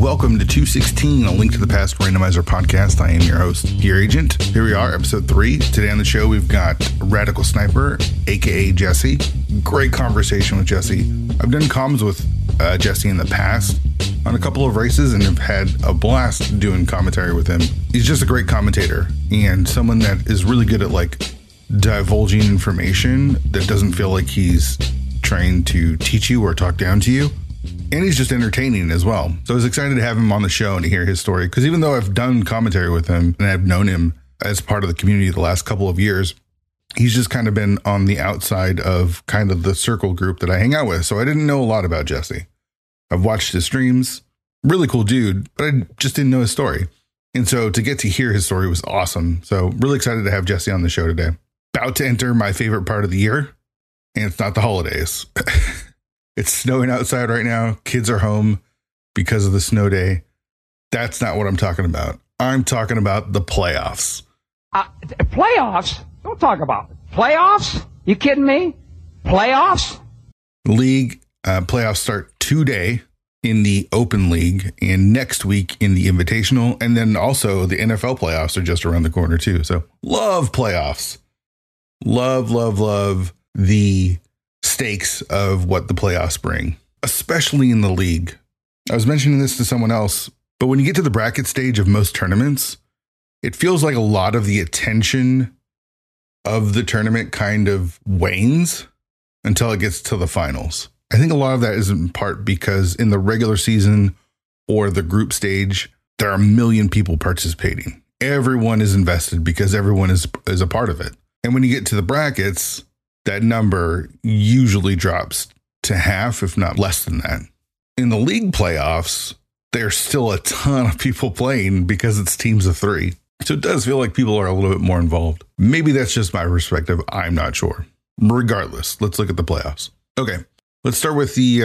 welcome to 216, a Link to the Past Randomizer podcast. I am your host, Gear Agent. Here we are, episode 3. Today on the show, we've got Radical Sniper, aka Jesse. Great conversation with Jesse. I've done comms with Jesse in the past on a couple of races and have had a blast doing commentary with him. He's just a great commentator and someone that is really good at divulging information that doesn't feel like he's trying to teach you or talk down to you. And he's just entertaining as well. So I was excited to have him on the show and to hear his story. Because even though I've done commentary with him and I've known him as part of the community the last couple of years, he's just kind of been on the outside of kind of the circle group that I hang out with. So I didn't know a lot about Jesse. I've watched his streams. Really cool dude, but I just didn't know his story. And so to get to hear his story was awesome. So really excited to have Jesse on the show today. About to enter my favorite part of the year. And it's not the holidays. It's snowing outside right now. Kids are home because of the snow day. That's not what I'm talking about. I'm talking about the playoffs. Playoffs? Don't talk about it. Playoffs? You kidding me? Playoffs? League playoffs start today in the Open League and next week in the Invitational. And then also the NFL playoffs are just around the corner too. So love playoffs. Love the stakes of what the playoffs bring, especially in the league. I was mentioning this to someone else, but when you get to the bracket stage of most tournaments, it feels like a lot of the attention of the tournament kind of wanes until it gets to the finals. I think a lot of that is in part because in the regular season or the group stage, there are a million people participating. Everyone is invested because everyone is a part of it. And when you get to the brackets, that number usually drops to half, if not less than that. In the league playoffs, there's still a ton of people playing because it's teams of 3. So it does feel like people are a little bit more involved. Maybe that's just my perspective. I'm not sure. Regardless, let's look at the playoffs. Okay, let's start with the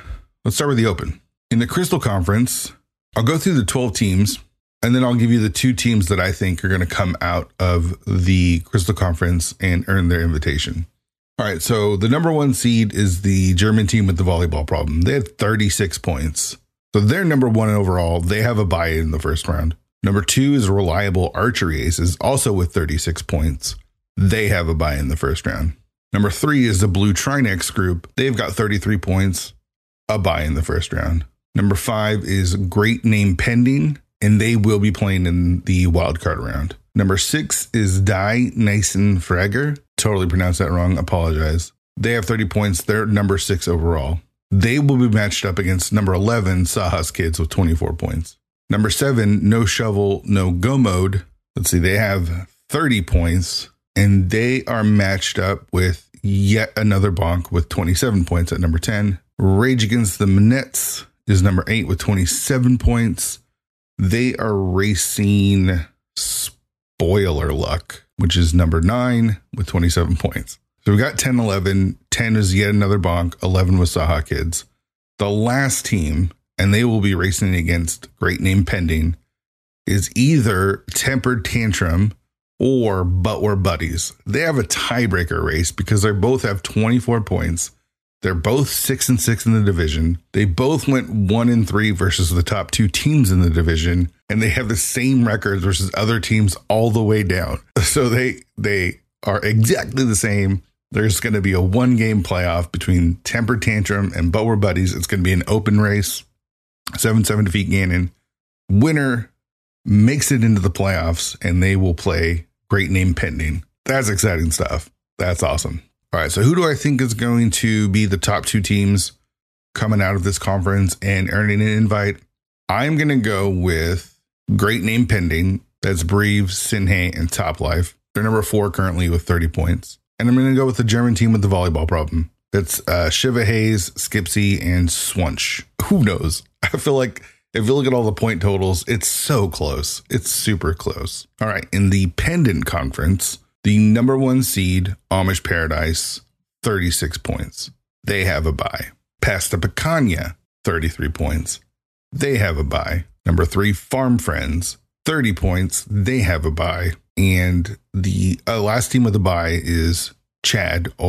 Open. In the Crystal Conference, I'll go through the 12 teams, and then I'll give you the 2 teams that I think are going to come out of the Crystal Conference and earn their invitation. All right, so the number 1 seed is the German team with the volleyball problem. They had 36 points. So they're number 1 overall. They have a bye in the first round. Number 2 is Reliable Archery Aces, also with 36 points. They have a bye in the first round. Number 3 is the Blue Trinex group. They've got 33 points, a bye in the first round. Number 5 is Great Name Pending, and they will be playing in the wildcard round. Number 6 is Die Nyssen Frager. Totally pronounced that wrong. Apologize. They have 30 points. They're number 6 overall. They will be matched up against number 11, Saha's Kids, with 24 points. Number 7, No Shovel, No Go Mode. Let's see. They have 30 points, and they are matched up with yet another bonk with 27 points at number 10. Rage Against the Manettes is number 8 with 27 points. They are racing Spoiler Luck, which is number 9 with 27 points. So we got 10, 11. 10 is yet another bonk. 11 was Saha Kids. The last team, and they will be racing against Great Name Pending, is either Tempered Tantrum or But We're Buddies. They have a tiebreaker race because they both have 24 points. They're both 6-6 in the division. They both went 1-3 versus the top 2 teams in the division, and they have the same records versus other teams all the way down. So they are exactly the same. There's going to be a 1-game playoff between Tempered Tantrum and But We're Buddies. It's going to be an open race. 7-7 defeat Ganon. Winner makes it into the playoffs, and they will play Great Name Pending. That's exciting stuff. That's awesome. All right, so who do I think is going to be the top 2 teams coming out of this conference and earning an invite? I'm going to go with Great Name Pending. That's Breve, Sinhei, and Top Life. They're number 4 currently with 30 points. And I'm going to go with the German team with the volleyball problem. That's Shiva Hayes, Skipsy, and Swunch. Who knows? I feel like if you look at all the point totals, it's so close. It's super close. All right, in the Pendant Conference, the number 1 seed, Amish Paradise, 36 points. They have a bye. Pasta Picanha, 33 points. They have a bye. Number 3, Farm Friends, 30 points. They have a bye. And the last team with a bye is Chad or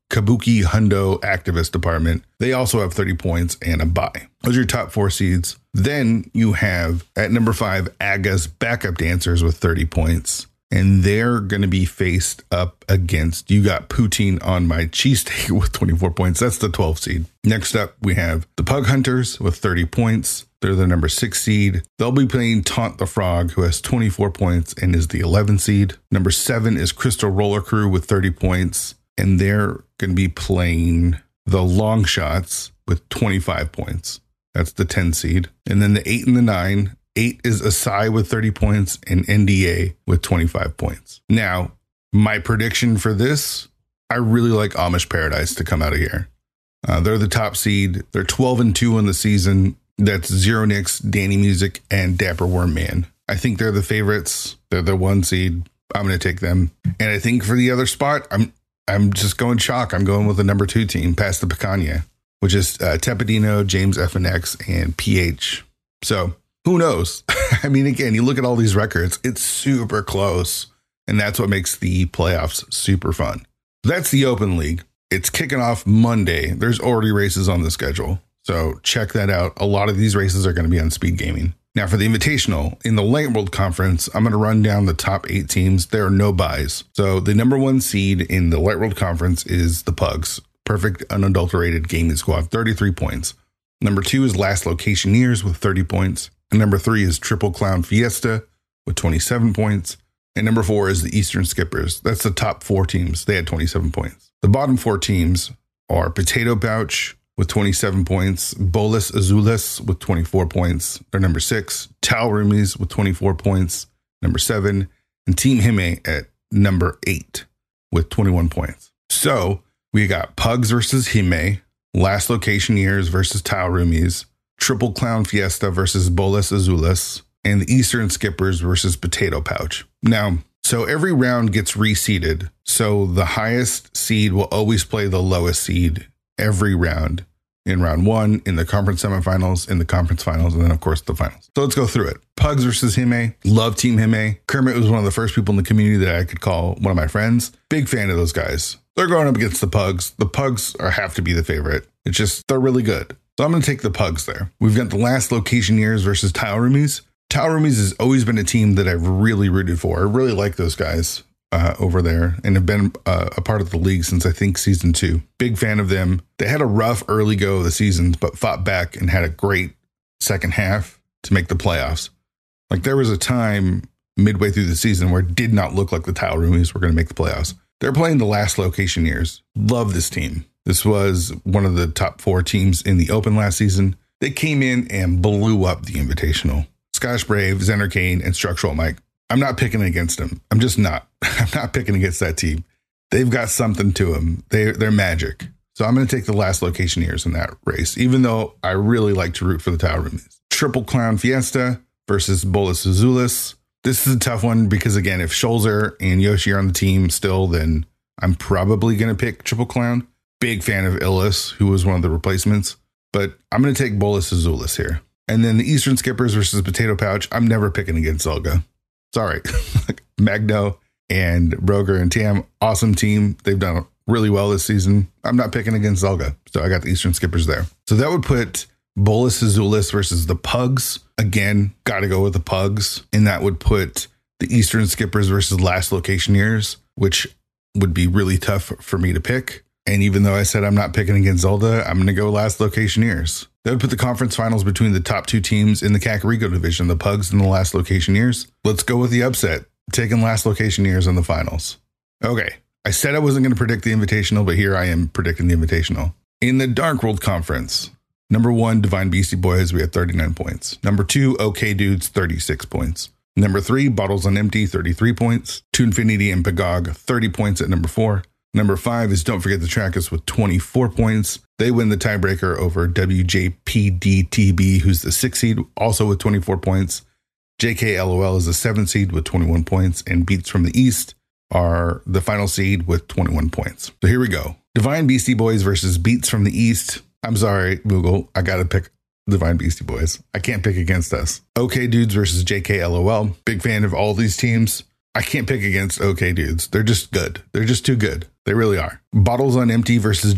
Kabuki Hundo Activist Department. They also have 30 points and a bye. Those are your top 4 seeds. Then you have at number 5, Aga's Backup Dancers with 30 points. And they're going to be faced up against, you got Poutine on My Cheesesteak with 24 points. That's the 12 seed. Next up, we have the Pug Hunters with 30 points. They're the number 6 seed. They'll be playing Taunt the Frog, who has 24 points and is the 11 seed. Number 7 is Crystal Roller Crew with 30 points. And they're going to be playing the Long Shots with 25 points. That's the 10 seed. And then the 8 and the 9. 8 is Asai with 30 points and NDA with 25 points. Now, my prediction for this, I really like Amish Paradise to come out of here. They're the top seed. They're 12-2 in the season. That's Zero Nix, Danny Music, and Dapper Worm Man. I think they're the favorites. They're the 1 seed. I'm going to take them. And I think for the other spot, I'm just going chalk. I'm going with the number 2 team, past the Picanha, which is Tepidino, James FNX, and PH. So who knows? I mean, again, you look at all these records, it's super close. And that's what makes the playoffs super fun. That's the Open League. It's kicking off Monday. There's already races on the schedule. So check that out. A lot of these races are going to be on Speed Gaming. Now for the Invitational, in the Light World Conference, I'm going to run down the top 8 teams. There are no buys. So the number 1 seed in the Light World Conference is the Pugs. Perfect Unadulterated Gaming Squad, 33 points. Number 2 is Last Locationeers with 30 points. And number 3 is Triple Clown Fiesta with 27 points. And number 4 is the Eastern Skippers. That's the top 4 teams. They had 27 points. The bottom 4 teams are Potato Pouch with 27 points, Bolas Azules with 24 points. They're number 6. Tau Roomies with 24 points, number 7. And Team Hime at number 8 with 21 points. So we got Pugs versus Hime, Last Locationeers versus Tau Roomies, Triple Clown Fiesta versus Bolas Azules, and the Eastern Skippers versus Potato Pouch. Now, so every round gets reseeded. So the highest seed will always play the lowest seed every round. In round 1, in the conference semifinals, in the conference finals, and then, of course, the finals. So let's go through it. Pugs versus Hime. Love Team Hime. Kermit was one of the first people in the community that I could call one of my friends. Big fan of those guys. They're going up against the Pugs. The Pugs have to be the favorite. It's just, they're really good. So I'm going to take the Pugs there. We've got the Last Locationeers versus Tau Roomies. Tau Roomies has always been a team that I've really rooted for. I really like those guys over there and have been a part of the league since I think season 2. Big fan of them. They had a rough early go of the season, but fought back and had a great second half to make the playoffs. Like there was a time midway through the season where it did not look like the Tau Roomies were going to make the playoffs. They're playing the Last Locationeers. Love this team. This was one of the top 4 teams in the Open last season. They came in and blew up the Invitational. Scottish Brave, Xander Kane, and Structural Mike. I'm not picking against them. I'm just not. I'm not picking against that team. They've got something to them. They're magic. So I'm going to take the Last Locationeers in that race, even though I really like to root for the Tau Roomies. Triple Clown Fiesta versus Bolas Azules. This is a tough one because, again, if Scholzer and Yoshi are on the team still, then I'm probably going to pick Triple Clown. Big fan of Illis, who was one of the replacements, but I'm going to take Bolas Azules here. And then the Eastern Skippers versus Potato Pouch. I'm never picking against Zelga. Sorry. Magno and Broger and Tam, awesome team. They've done really well this season. I'm not picking against Zelga, so I got the Eastern Skippers there. So that would put Bolas Azules versus the Pugs. Again, got to go with the Pugs. And that would put the Eastern Skippers versus Last Locationeers, which would be really tough for me to pick. And even though I said I'm not picking against Zelda, I'm going to go Last Locationeers. That would put the conference finals between the top 2 teams in the Kakariko division, the Pugs and the Last Locationeers. Let's go with the upset, taking Last Locationeers in the finals. Okay, I said I wasn't going to predict the Invitational, but here I am predicting the Invitational. In the Dark World Conference, number 1, Divine Beastie Boys, we had 39 points. Number 2, OK Dudes, 36 points. Number 3, Bottles on Empty, 33 points. To Infinity and Pagog, 30 points at number 4. Number 5 is Don't Forget the Trackers with 24 points. They win the tiebreaker over WJPDTB, who's the 6th seed, also with 24 points. JKLOL is the 7th seed with 21 points. And Beats from the East are the final seed with 21 points. So here we go. Divine Beastie Boys versus Beats from the East. I'm sorry, Google. I got to pick Divine Beastie Boys. I can't pick against us. OK Dudes versus JKLOL. Big fan of all these teams. I can't pick against OK Dudes. They're just good. They're just too good. They really are. Bottles on Empty versus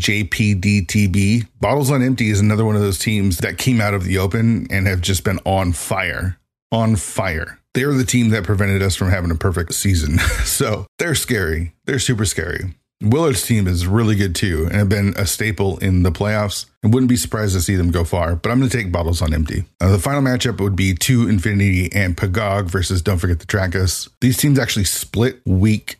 JPDTB. Bottles on Empty is another one of those teams that came out of the open and have just been on fire. On fire. They're the team that prevented us from having a perfect season. So they're scary. They're super scary. Willard's team is really good too and have been a staple in the playoffs. I wouldn't be surprised to see them go far, but I'm going to take Bottles on Empty. The final matchup would be 2 Infinity and Pagog versus Don't Forget the Trackus. These teams actually split week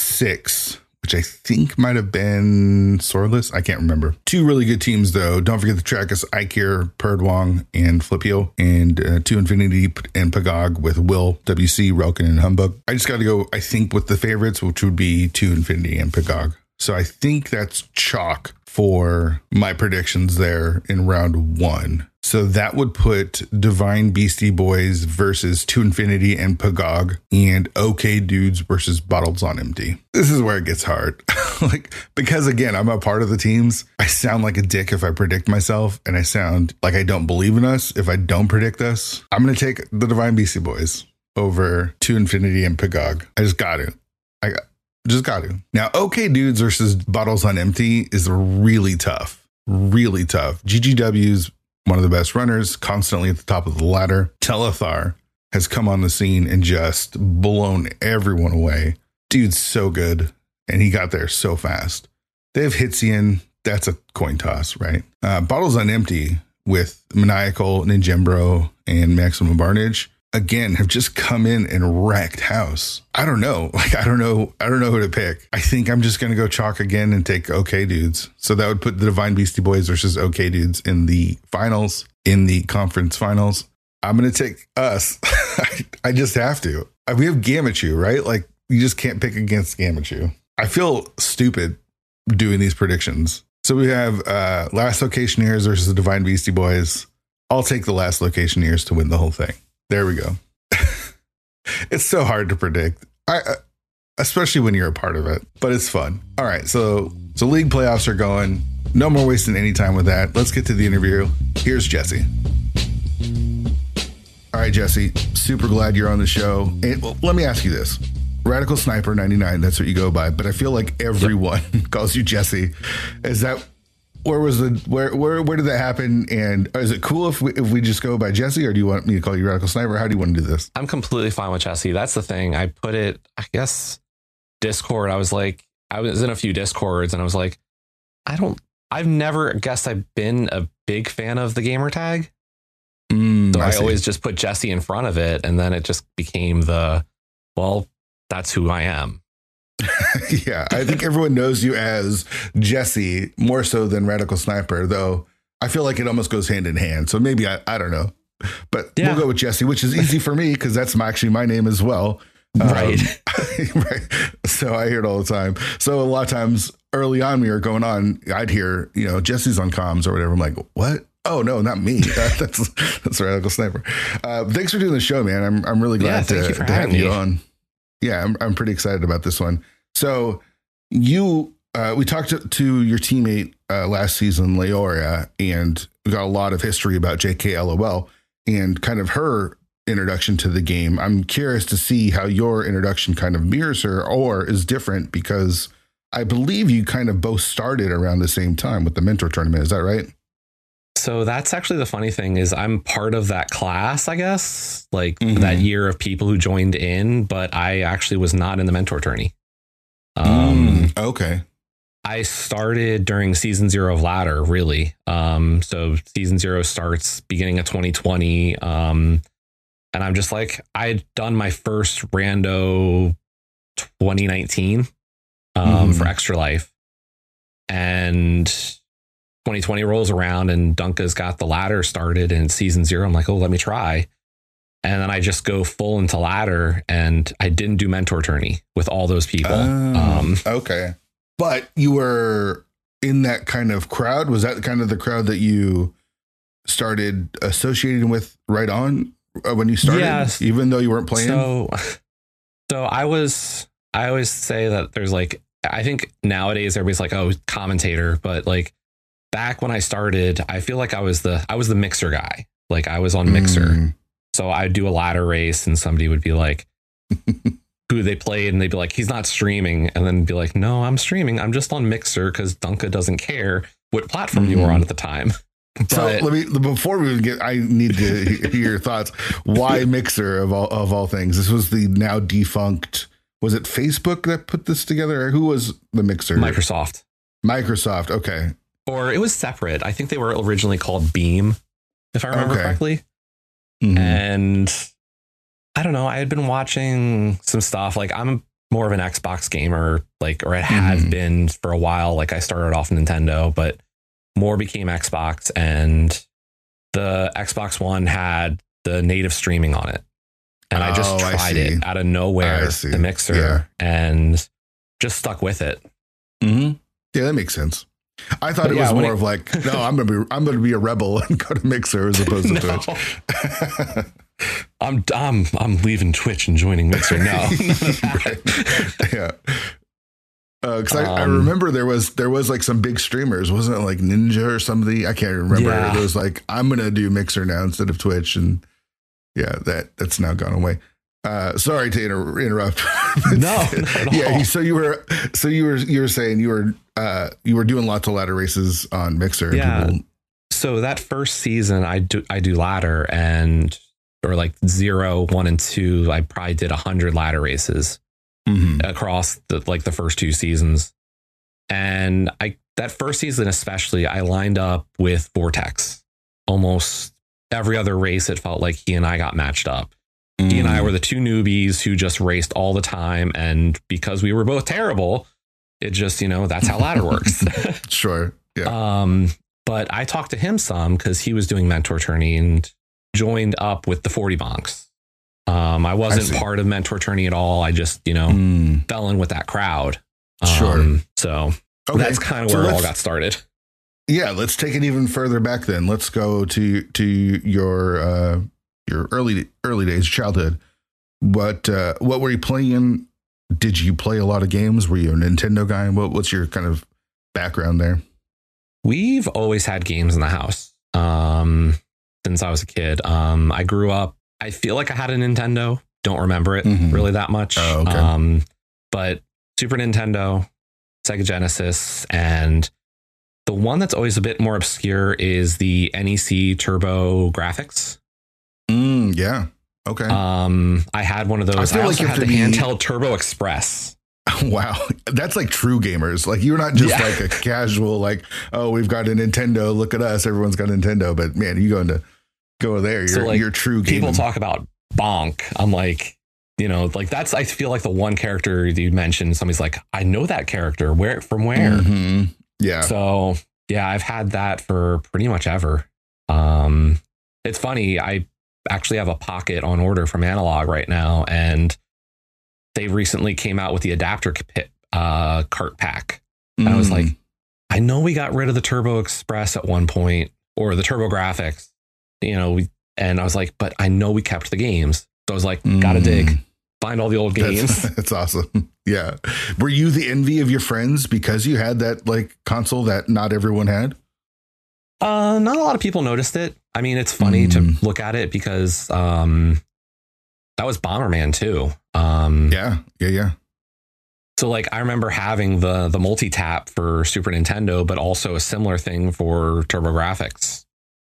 6, which I think might have been Swordless. I can't remember. 2 really good teams, though. Don't Forget the Trackus, Aikir, Perdwong, and Flipio. And 2 Infinity and Pagog with Will, WC, Relkin, and Humbug. I just got to go, I think, with the favorites, which would be 2 Infinity and Pagog. So I think that's chalk for my predictions there in round 1. So that would put Divine Beastie Boys versus 2 Infinity and Pagog and OK Dudes versus Bottles on Empty. This is where it gets hard. Because again, I'm a part of the teams. I sound like a dick if I predict myself, and I sound like I don't believe in us if I don't predict us. I'm going to take the Divine Beastie Boys over 2 Infinity and Pagog. I just got to. Just got to. Now, OK Dudes versus Bottles on Empty is really tough. Really tough. GGW's one of the best runners, constantly at the top of the ladder. Telethar has come on the scene and just blown everyone away. Dude's so good, and he got there so fast. They have Hitzian. That's a coin toss, right? Bottles on Empty with Maniacal, Ninjembro, and Maximum Barnage, again, have just come in and wrecked house. I don't know. I don't know who to pick. I think I'm just going to go chalk again and take OK Dudes. So that would put the Divine Beastie Boys versus OK Dudes in the finals, in the conference finals. I'm going to take us. I just have to. We have Gamachu, right? Like, you just can't pick against Gamachu. I feel stupid doing these predictions. So we have Last Locationeers versus the Divine Beastie Boys. I'll take the Last Locationeers to win the whole thing. There we go. It's so hard to predict, especially when you're a part of it, but it's fun. All right, so league playoffs are going. No more wasting any time with that. Let's get to the interview. Here's Jesse. All right, Jesse, super glad you're on the show. And well, let me ask you this. Radical Sniper 99, that's what you go by, but I feel like everyone calls you Jesse. Is that where did that happen? And is it cool if we just go by Jesse, or do you want me to call you Radical Sniper? How do you want to do this? I'm completely fine with Jesse. That's the thing. I put it, I guess, Discord. I was in a few Discords and I was like, I've never guessed I've been a big fan of the gamer tag. So I always just put Jesse in front of it. And then it just became that's who I am. Yeah, I think everyone knows you as Jesse more so than Radical Sniper, though I feel like it almost goes hand in hand. So maybe I don't know, but we'll go with Jesse, which is easy for me because that's actually my name as well. Right. Right. So I hear it all the time. So a lot of times early on, we were going on, I'd hear, Jesse's on comms or whatever. I'm like, what? Oh no, not me. That's Radical Sniper. Thanks for doing the show, man. I'm really glad to have you on. Yeah, I'm pretty excited about this one. So we talked to your teammate last season, Leoria, and we got a lot of history about JKLOL and kind of her introduction to the game. I'm curious to see how your introduction kind of mirrors her or is different, because I believe you kind of both started around the same time with the mentor tournament. Is that right? So that's actually the funny thing is I'm part of that class, I guess, that year of people who joined in, but I actually was not in the mentor tourney. Okay. I started during season 0 of Ladder, really. So season 0 starts beginning of 2020. And I'm just like, I had done my first rando 2019 for Extra Life. And 2020 rolls around and Dunka's got the ladder started in season 0. I'm like, oh, let me try. And then I just go full into ladder, and I didn't do mentor tourney with all those people. Okay. But you were in that kind of crowd. Was that kind of the crowd that you started associating with right on when you started? Yes. Even though you weren't playing? So I always say that there's I think nowadays everybody's like, oh, commentator, but back when I started, I feel like I was the mixer guy. I was on Mixer. So I'd do a ladder race and somebody would be like, who they played, and they'd be like, he's not streaming, and then be like, no, I'm streaming. I'm just on Mixer because Dunka doesn't care what platform you were on at the time. So before we get, I need to hear your thoughts. Why Mixer of all things? This was the now defunct. Was it Facebook that put this together? Or who was the Mixer? Microsoft. Okay. Or it was separate. I think they were originally called Beam, if I remember correctly. Mm-hmm. And I don't know. I had been watching some stuff. Like, I'm more of an Xbox gamer, like, or it had been for a while. Like, I started off Nintendo, but more became Xbox, and the Xbox One had the native streaming on it. And I just tried it out of nowhere, the Mixer, and just stuck with it. Mm-hmm. Yeah, that makes sense. I thought it was more of like, no, I'm gonna be a rebel and go to Mixer as opposed to Twitch. I'm leaving Twitch and joining Mixer now. Yeah. Because I remember there was like some big streamers, wasn't it like Ninja or somebody? I can't remember. Yeah. It was like, I'm gonna do Mixer now instead of Twitch, and yeah, that's now gone away. Sorry to interrupt. No, yeah. So you were saying you were doing lots of ladder races on Mixer. Yeah. So that first season, I do ladder, or like 0, 1, and 2. I probably did 100 ladder races across the first 2 seasons. And that first season especially, I lined up with Vortex. Almost every other race, it felt like he and I got matched up. He and I were the 2 newbies who just raced all the time. And because we were both terrible, it just, that's how ladder works. Sure. Yeah. But I talked to him some because he was doing Mentor Tourney and joined up with the 40 bonks. I wasn't part of Mentor Tourney at all. I just, fell in with that crowd. Sure. So that's kind of where it all got started. Yeah. Let's take it even further back then. Let's go to your early days, childhood. What were you playing? Did you play a lot of games? Were you a Nintendo guy? What's your kind of background there? We've always had games in the house since I was a kid. I grew up, I feel like I had a Nintendo. Don't remember it really that much. Oh, okay. But Super Nintendo, Sega Genesis, and the one that's always a bit more obscure is the NEC Turbo Graphics. Yeah. Okay. I had one of those. I also had the handheld Turbo Express. Wow. That's like true gamers. Like, you're not just like a casual, like, oh, we've got a Nintendo. Look at us. Everyone's got a Nintendo. But man, you go there. You're true gaming. People talk about Bonk. I'm like, that's, I feel like the one character you mentioned, somebody's like, I know that character. From where? Mm-hmm. Yeah. So yeah, I've had that for pretty much ever. It's funny. I actually have a Pocket on order from Analog right now, and they recently came out with the adapter cart pack. And I was like, I know we got rid of the Turbo Express at one point, or the Turbo Graphics, and I was like, but I know we kept the games. So I was like, gotta dig, find all the old games. That's awesome. Yeah. Were you the envy of your friends because you had that like console that not everyone had? Not a lot of people noticed it. I mean, it's funny to look at it because that was Bomberman too. Yeah. So like, I remember having the multi-tap for Super Nintendo, but also a similar thing for TurboGrafx.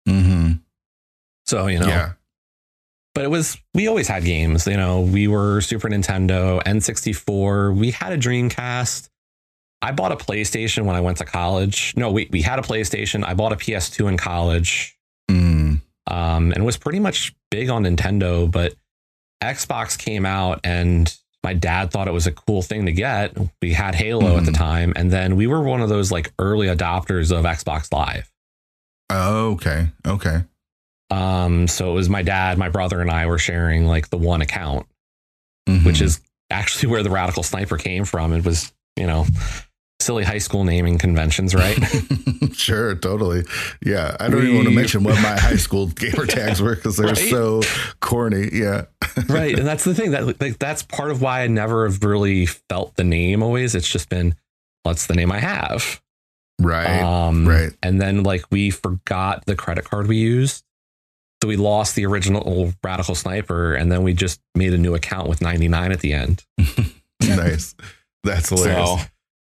So, yeah. But we always had games, we were Super Nintendo, N64. We had a Dreamcast. I bought a PlayStation when I went to college. No, we had a PlayStation. I bought a PS2 in college. And was pretty much big on Nintendo, but Xbox came out and my dad thought it was a cool thing to get. We had Halo at the time. And then we were one of those like early adopters of Xbox Live. Oh, okay. So it was my dad, my brother, and I were sharing like the one account, which is actually where the Radical Sniper came from. It was, silly high school naming conventions, right? Sure, totally. Yeah, I don't even want to mention what my high school gamer tags were because they're so corny. Yeah, right. And that's the thing that's part of why I never have really felt the name. Always, it's just been, what's the name I have? Right. Right. And then like we forgot the credit card we used. So we lost the original Radical Sniper, and then we just made a new account with 99 at the end. Nice. That's hilarious.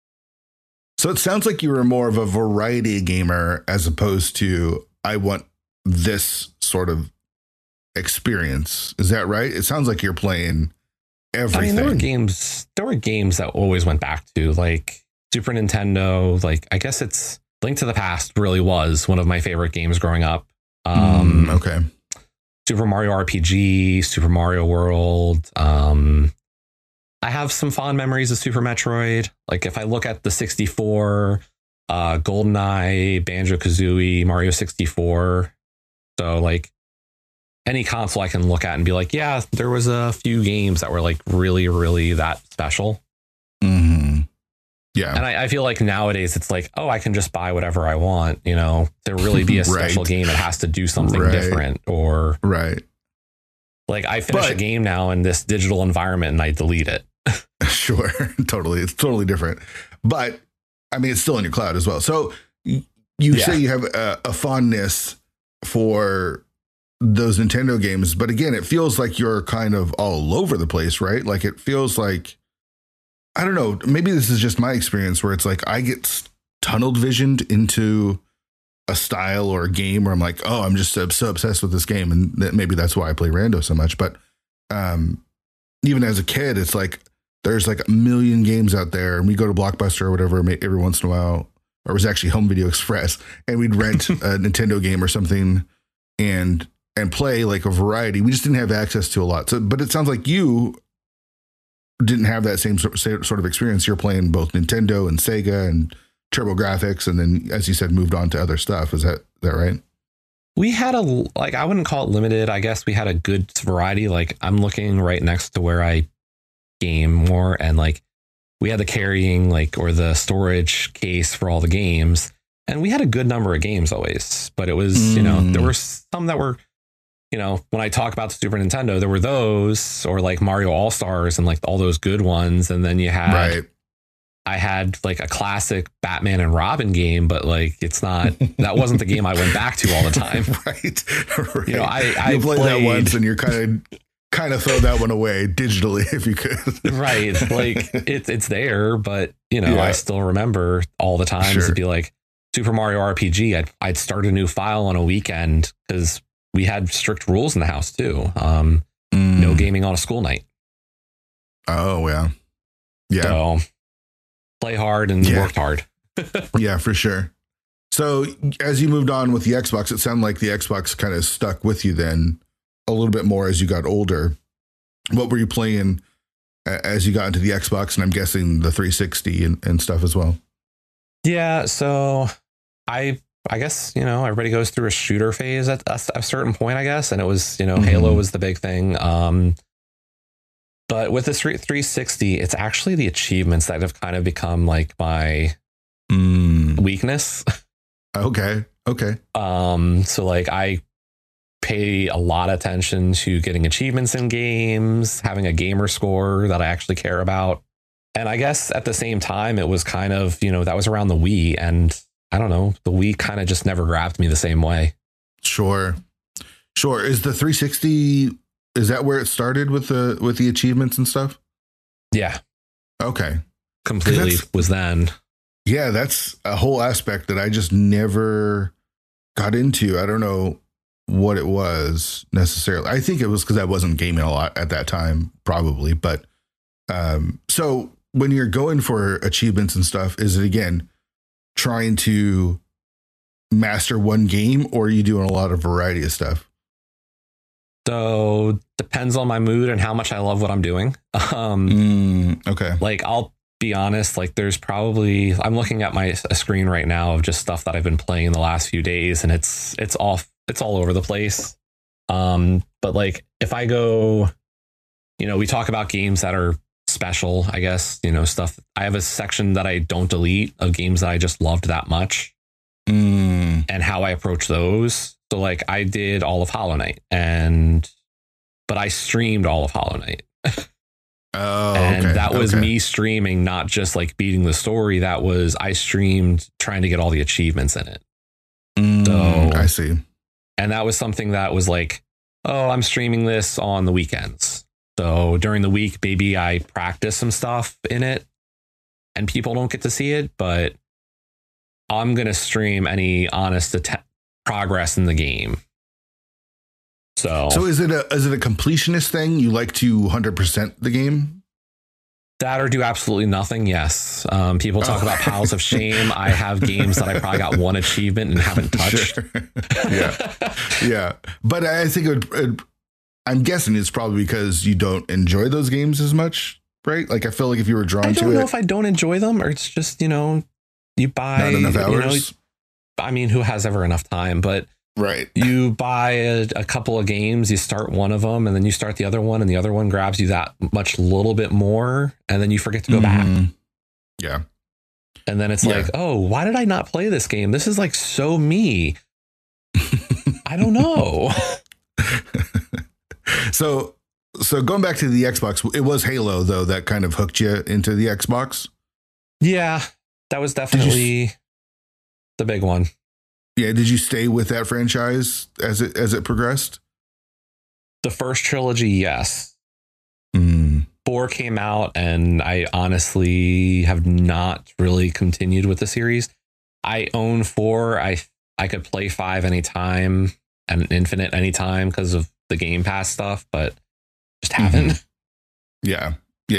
So it sounds like you were more of a variety gamer as opposed to, I want this sort of experience. Is that right? It sounds like you're playing everything. I mean, there were games that always went back to, like Super Nintendo. Like, I guess it's Link to the Past really was one of my favorite games growing up. Okay. Super Mario RPG, Super Mario World. I have some fond memories of Super Metroid. Like if I look at the 64, GoldenEye, Banjo-Kazooie, Mario 64. So like any console I can look at and be like, yeah, there was a few games that were like really, really that special. Mm-hmm. Yeah. And I feel like nowadays it's like, oh, I can just buy whatever I want, you know, to really be a special game. It has to do something different or like I finish a game now in this digital environment and I delete it. Sure. Totally. It's totally different. But I mean, it's still in your cloud as well. So you say you have a fondness for those Nintendo games. But again, it feels like you're kind of all over the place, right? Like it feels like, I don't know, maybe this is just my experience where it's like I get tunnel visioned into a style or a game where I'm like, oh, I'm just so obsessed with this game. And maybe that's why I play Rando so much. But even as a kid, it's like there's like a million games out there and we go to Blockbuster or whatever every once in a while, or it was actually Home Video Express, and we'd rent a Nintendo game or something and play like a variety. We just didn't have access to a lot. So, but it sounds like you didn't have that same sort of experience. You're playing both Nintendo and Sega and TurboGrafx, and then, as you said, moved on to other stuff. Is that right? We had I wouldn't call it limited. I guess we had a good variety. Like I'm looking right next to where I game more, and like we had the carrying or the storage case for all the games, and we had a good number of games always. But it was, you know, there were some that were, you know, when I talk about the Super Nintendo, there were those, or like Mario All-Stars and like all those good ones. And then you had, I had like a classic Batman and Robin game, but like, it's not, that wasn't the game I went back to all the time. Right. You know, I played that once and you're kind of throw that one away digitally if you could. Right. Like it's there, but you know, I still remember all the times it'd be like Super Mario RPG. I'd start a new file on a weekend because we had strict rules in the house too. No gaming on a school night. Oh yeah. Yeah. So play hard and worked hard. Yeah, for sure. So as you moved on with the Xbox, it sounded like the Xbox kind of stuck with you then a little bit more as you got older. What were you playing as you got into the Xbox? And I'm guessing the 360 and stuff as well. Yeah. So I guess, you know, everybody goes through a shooter phase at a certain point, I guess. And it was, you know, Halo was the big thing. But with this 360, it's actually the achievements that have kind of become like my weakness. Okay. So like I pay a lot of attention to getting achievements in games, having a gamer score that I actually care about. And I guess at the same time, it was kind of, you know, that was around the Wii, and I don't know, the Wii kind of just never grabbed me the same way. Sure. Is the 360, is that where it started with the achievements and stuff? Yeah. Okay. Completely was then. Yeah, that's a whole aspect that I just never got into. I don't know what it was necessarily. I think it was because I wasn't gaming a lot at that time, probably. But so when you're going for achievements and stuff, is it again trying to master one game, or are you doing a lot of variety of stuff? So depends on my mood and how much I love what I'm doing. Okay. Like I'll be honest, like there's probably, I'm looking at my screen right now of just stuff that I've been playing in the last few days, and it's all over the place. But like if I go, you know, we talk about games that are special, I guess, you know, stuff. I have a section that I don't delete of games that I just loved that much and how I approach those. So like I did all of Hollow Knight, but I streamed all of Hollow Knight. That was me streaming, not just like beating the story. That was, I streamed trying to get all the achievements in it. So I see. And that was something that was like, oh, I'm streaming this on the weekends. So during the week, maybe I practice some stuff in it and people don't get to see it, but I'm going to stream any honest progress in the game. So is it a completionist thing? You like to 100% the game? That or do absolutely nothing. Yes. People talk about piles of shame. I have games that I probably got one achievement and haven't touched. Sure. Yeah. But I think I'm guessing it's probably because you don't enjoy those games as much, right? Like I feel like if you were drawn to it. I don't know if I don't enjoy them or it's just, you buy not enough hours. I mean, who has ever enough time? But right. You buy a couple of games, you start one of them and then you start the other one and the other one grabs you that much little bit more and then you forget to go back. Yeah. And then it's like, oh, why did I not play this game? This is like so me. I don't know. So going back to the Xbox, it was Halo though that kind of hooked you into the Xbox. Yeah, that was definitely the big one. Yeah, did you stay with that franchise as it progressed? The first trilogy, yes. 4 came out, and I honestly have not really continued with the series. I own 4. I could play 5 anytime and Infinite anytime because of the Game Pass stuff, but just haven't. Yeah.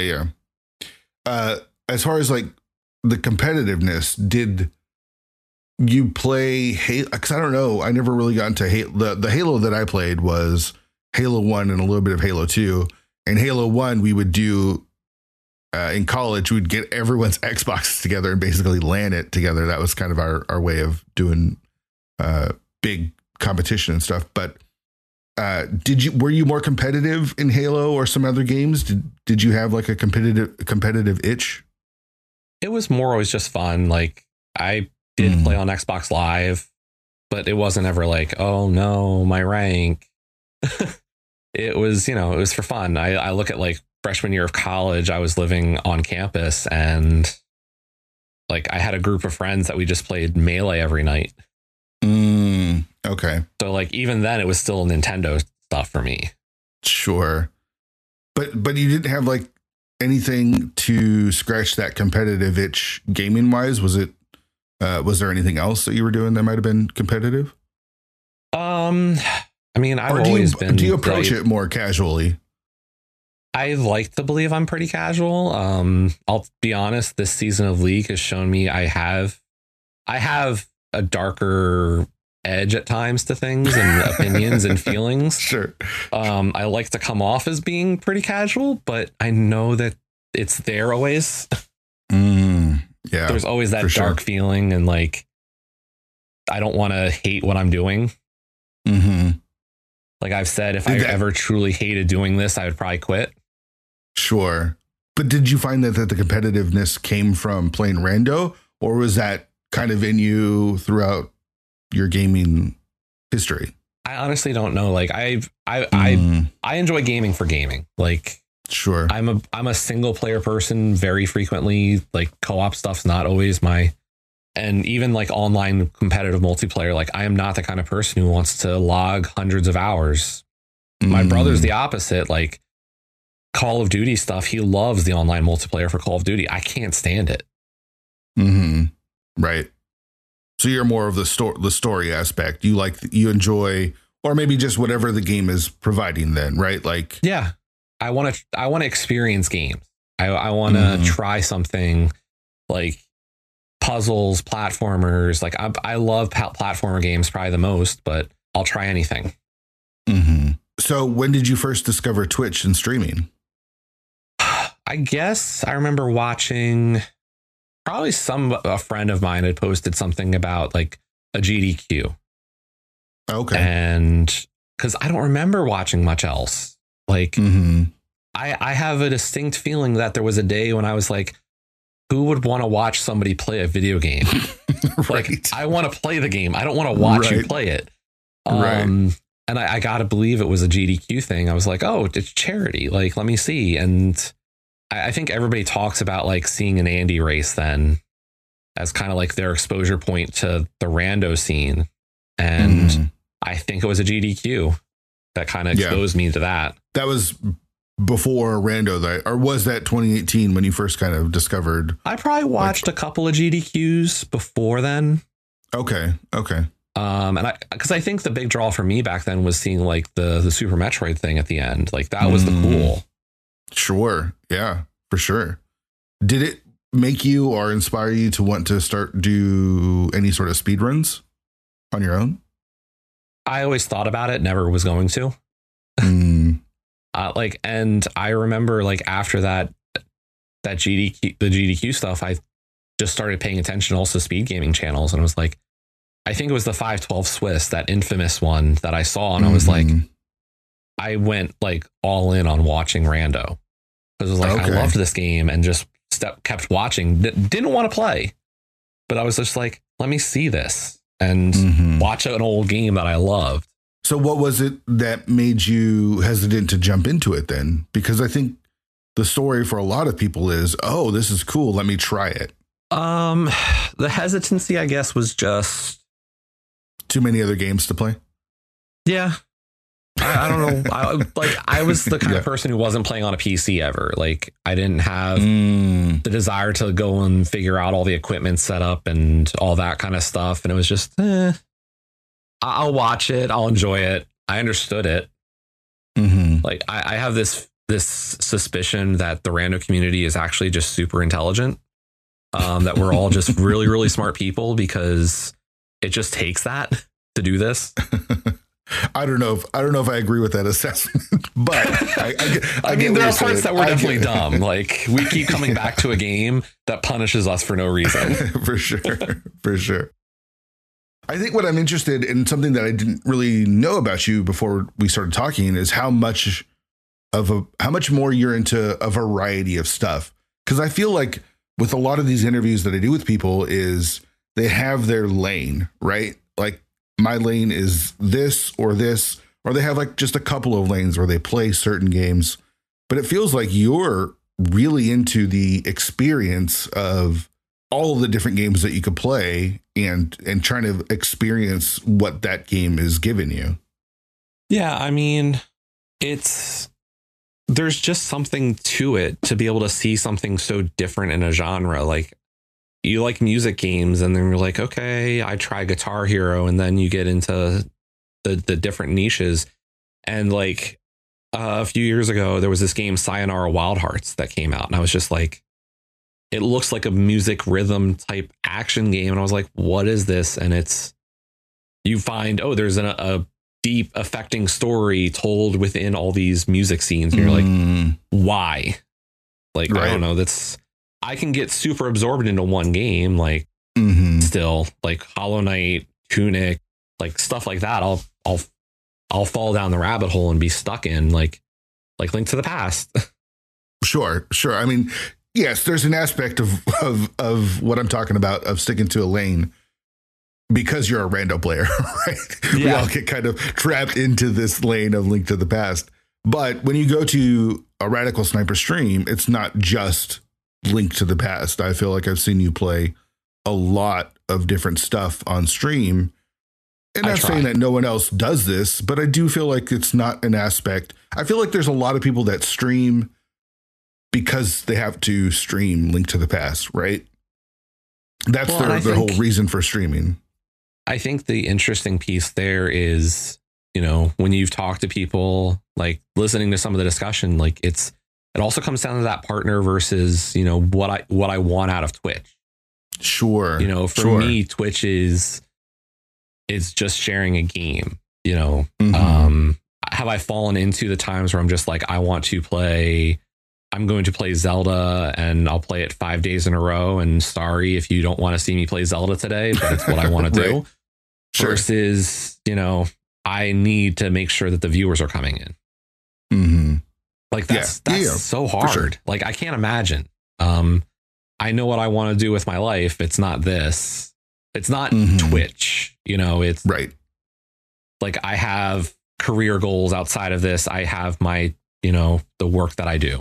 As far as like the competitiveness, did you play Halo? Because I don't know. I never really got into Halo. The Halo that I played was Halo 1 and a little bit of Halo 2. And Halo 1, we would do in college, we'd get everyone's Xboxes together and basically LAN it together. That was kind of our way of doing big competition and stuff. But were you more competitive in Halo or some other games? Did you have like a competitive itch? It was more always just fun. Like I did play on Xbox Live, but it wasn't ever like, oh no, my rank. It was, it was for fun. I look at like freshman year of college, I was living on campus and like I had a group of friends that we just played Melee every night. Okay. So like even then it was still Nintendo stuff for me. Sure. But you didn't have like anything to scratch that competitive itch gaming wise? Was there anything else that you were doing that might have been competitive? I mean, I've always been. Do you approach it more casually? I like to believe I'm pretty casual. I'll be honest. This season of League has shown me I have a darker edge at times to things and opinions and feelings. Sure. I like to come off as being pretty casual, but I know that it's there always. Yeah. There's always that dark feeling and like I don't want to hate what I'm doing. Like I've said, if I ever truly hated doing this, I would probably quit. Sure. But did you find that the competitiveness came from playing rando, or was that kind of in you throughout your gaming history? I honestly don't know. Like I enjoy gaming for gaming. Like, sure. I'm a single player person very frequently. Like co-op stuff's not always and even like online competitive multiplayer, like I am not the kind of person who wants to log hundreds of hours. My brother's the opposite. Like Call of Duty stuff, he loves the online multiplayer for Call of Duty. I can't stand it. Right. So you're more of the story aspect. You enjoy, or maybe just whatever the game is providing then, right? Like, yeah, I want to experience games. I want to try something like puzzles, platformers. Like I love platformer games probably the most, but I'll try anything. So when did you first discover Twitch and streaming? I guess I remember watching probably a friend of mine had posted something about like a GDQ. Okay. And because I don't remember watching much else. Like I have a distinct feeling that there was a day when I was like, who would want to watch somebody play a video game? Right. Like, I want to play the game. I don't want to watch you play it. And I got to believe it was a GDQ thing. I was like, oh, it's charity. Like, let me see. And I think everybody talks about like seeing an Andy race then as kind of like their exposure point to the rando scene. And I think it was a GDQ that kind of exposed me to that. That was before Rando, or was that 2018 when you first kind of discovered? I probably watched a couple of GDQs before then. Okay. And because I think the big draw for me back then was seeing like the Super Metroid thing at the end. Like that was the cool. Sure. Yeah, for sure. Did it make you or inspire you to want to do any sort of speed runs on your own? I always thought about it, never was going to. And I remember like after the GDQ stuff, I just started paying attention also to speed gaming channels, and I was like, I think it was the 512 Swiss, that infamous one that I saw, and I was like, I went like all in on watching Rando because it was like I loved this game and just kept watching. Didn't want to play, but I was just like, let me see this and watch an old game that I loved. So what was it that made you hesitant to jump into it then? Because I think the story for a lot of people is, oh, this is cool, let me try it. The hesitancy, I guess, was just too many other games to play. Yeah. I don't know. I was the kind of person who wasn't playing on a PC ever. Like I didn't have the desire to go and figure out all the equipment set up and all that kind of stuff. And it was just, I'll watch it. I'll enjoy it. I understood it. Like I have this suspicion that the Rando community is actually just super intelligent. That we're all just really, really smart people because it just takes that to do this. I don't know if I agree with that assessment, but I mean, there are parts that we're definitely dumb. Like we keep coming back to a game that punishes us for no reason. For sure. I think what I'm interested in, something that I didn't really know about you before we started talking, is how much more you're into a variety of stuff. Because I feel like with a lot of these interviews that I do with people is they have their lane, right? Like my lane is this, or they have like just a couple of lanes where they play certain games. But it feels like you're really into the experience of all of the different games that you could play and trying to experience what that game is giving you. Yeah, I mean, there's just something to it to be able to see something so different in a genre. Like you like music games, and then you're like, okay, I try Guitar Hero, and then you get into the different niches. And like a few years ago, there was this game Sayonara Wild Hearts that came out, and I was just like, it looks like a music rhythm type action game. And I was like, what is this? And you find, there's a deep affecting story told within all these music scenes. And you're like, why? Like, right. I don't know. I can get super absorbed into one game. Like still like Hollow Knight, Tunic, like stuff like that. I'll fall down the rabbit hole and be stuck in like Link to the Past. Sure. I mean, yes, there's an aspect of what I'm talking about, of sticking to a lane because you're a rando player, right? Yeah. We all get kind of trapped into this lane of Link to the Past. But when you go to a Radical Sniper stream, it's not just Link to the Past. I feel like I've seen you play a lot of different stuff on stream. And not saying that no one else does this, but I do feel like it's not an aspect. I feel like there's a lot of people that stream because they have to stream Link to the Past, right? That's their whole reason for streaming. I think the interesting piece there is, when you've talked to people, like listening to some of the discussion, like it also comes down to that partner versus, what I want out of Twitch. Sure. For me, Twitch is just sharing a game, have I fallen into the times where I'm just like, I'm going to play Zelda and I'll play it 5 days in a row. And sorry if you don't want to see me play Zelda today, but it's what I want to do. Right. Sure. Versus, I need to make sure that the viewers are coming in. Like that's so hard. Sure. Like I can't imagine. I know what I want to do with my life. It's not this. It's not Twitch. It's right. Like I have career goals outside of this. I have my, the work that I do.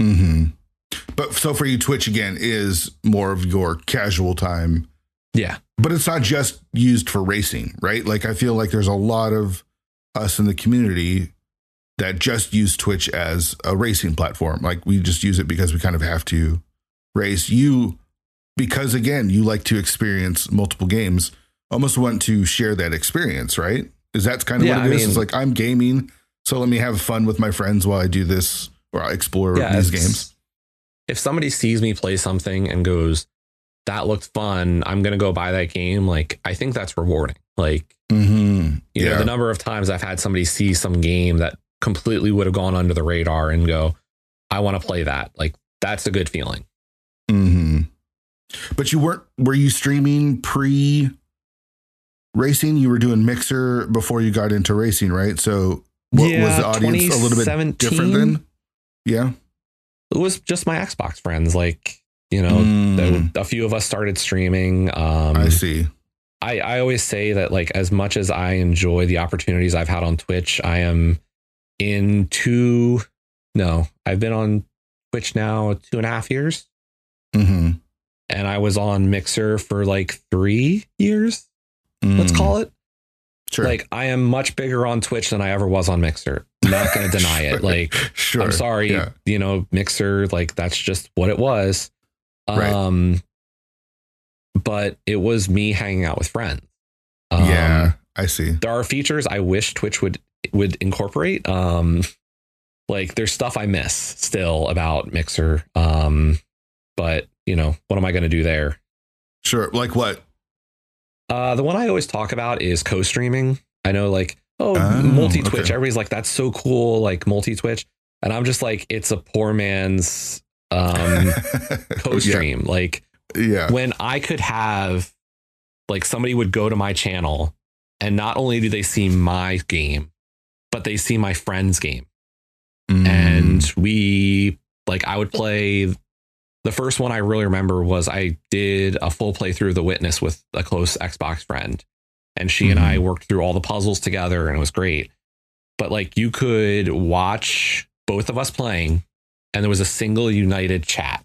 But so for you, Twitch again is more of your casual time. Yeah. But it's not just used for racing, right? Like, I feel like there's a lot of us in the community that just use Twitch as a racing platform. Like, we just use it because we kind of have to race. You, because again, you like to experience multiple games, almost want to share that experience, right? Is that kind of what it is? It's like, I'm gaming, so let me have fun with my friends while I do this or I explore these games. If somebody sees me play something and goes, that looked fun, I'm going to go buy that game. Like, I think that's rewarding. Like, you know, the number of times I've had somebody see some game that completely would have gone under the radar and go, I want to play that. Like, that's a good feeling. But were you streaming pre racing? You were doing Mixer before you got into racing, right? So what was the audience a little bit different then? Yeah. It was just my Xbox friends. Like, you know, a few of us started streaming. I see. I always say that, like, as much as I enjoy the opportunities I've had on Twitch, I am I've been on Twitch now 2.5 years. And I was on Mixer for like 3 years. Let's call it. Sure. Like, I am much bigger on Twitch than I ever was on Mixer. I'm not going to deny it. Like, I'm sorry, you know, Mixer, like, that's just what it was. Right. But it was me hanging out with friends. I see. There are features I wish Twitch would incorporate. Like, there's stuff I miss still about Mixer. But, you know, what am I going to do there? Sure. Like what? The one I always talk about is co-streaming. I know, like, multi-Twitch. Okay. Everybody's like, that's so cool, like multi-Twitch. And I'm just like, it's a poor man's co-stream. Like, when I could have, like, somebody would go to my channel and not only do they see my game, but they see my friend's game. And I would play. The first one I really remember was I did a full playthrough of The Witness with a close Xbox friend, and she and I worked through all the puzzles together, and it was great. But, like, you could watch both of us playing, and there was a single united chat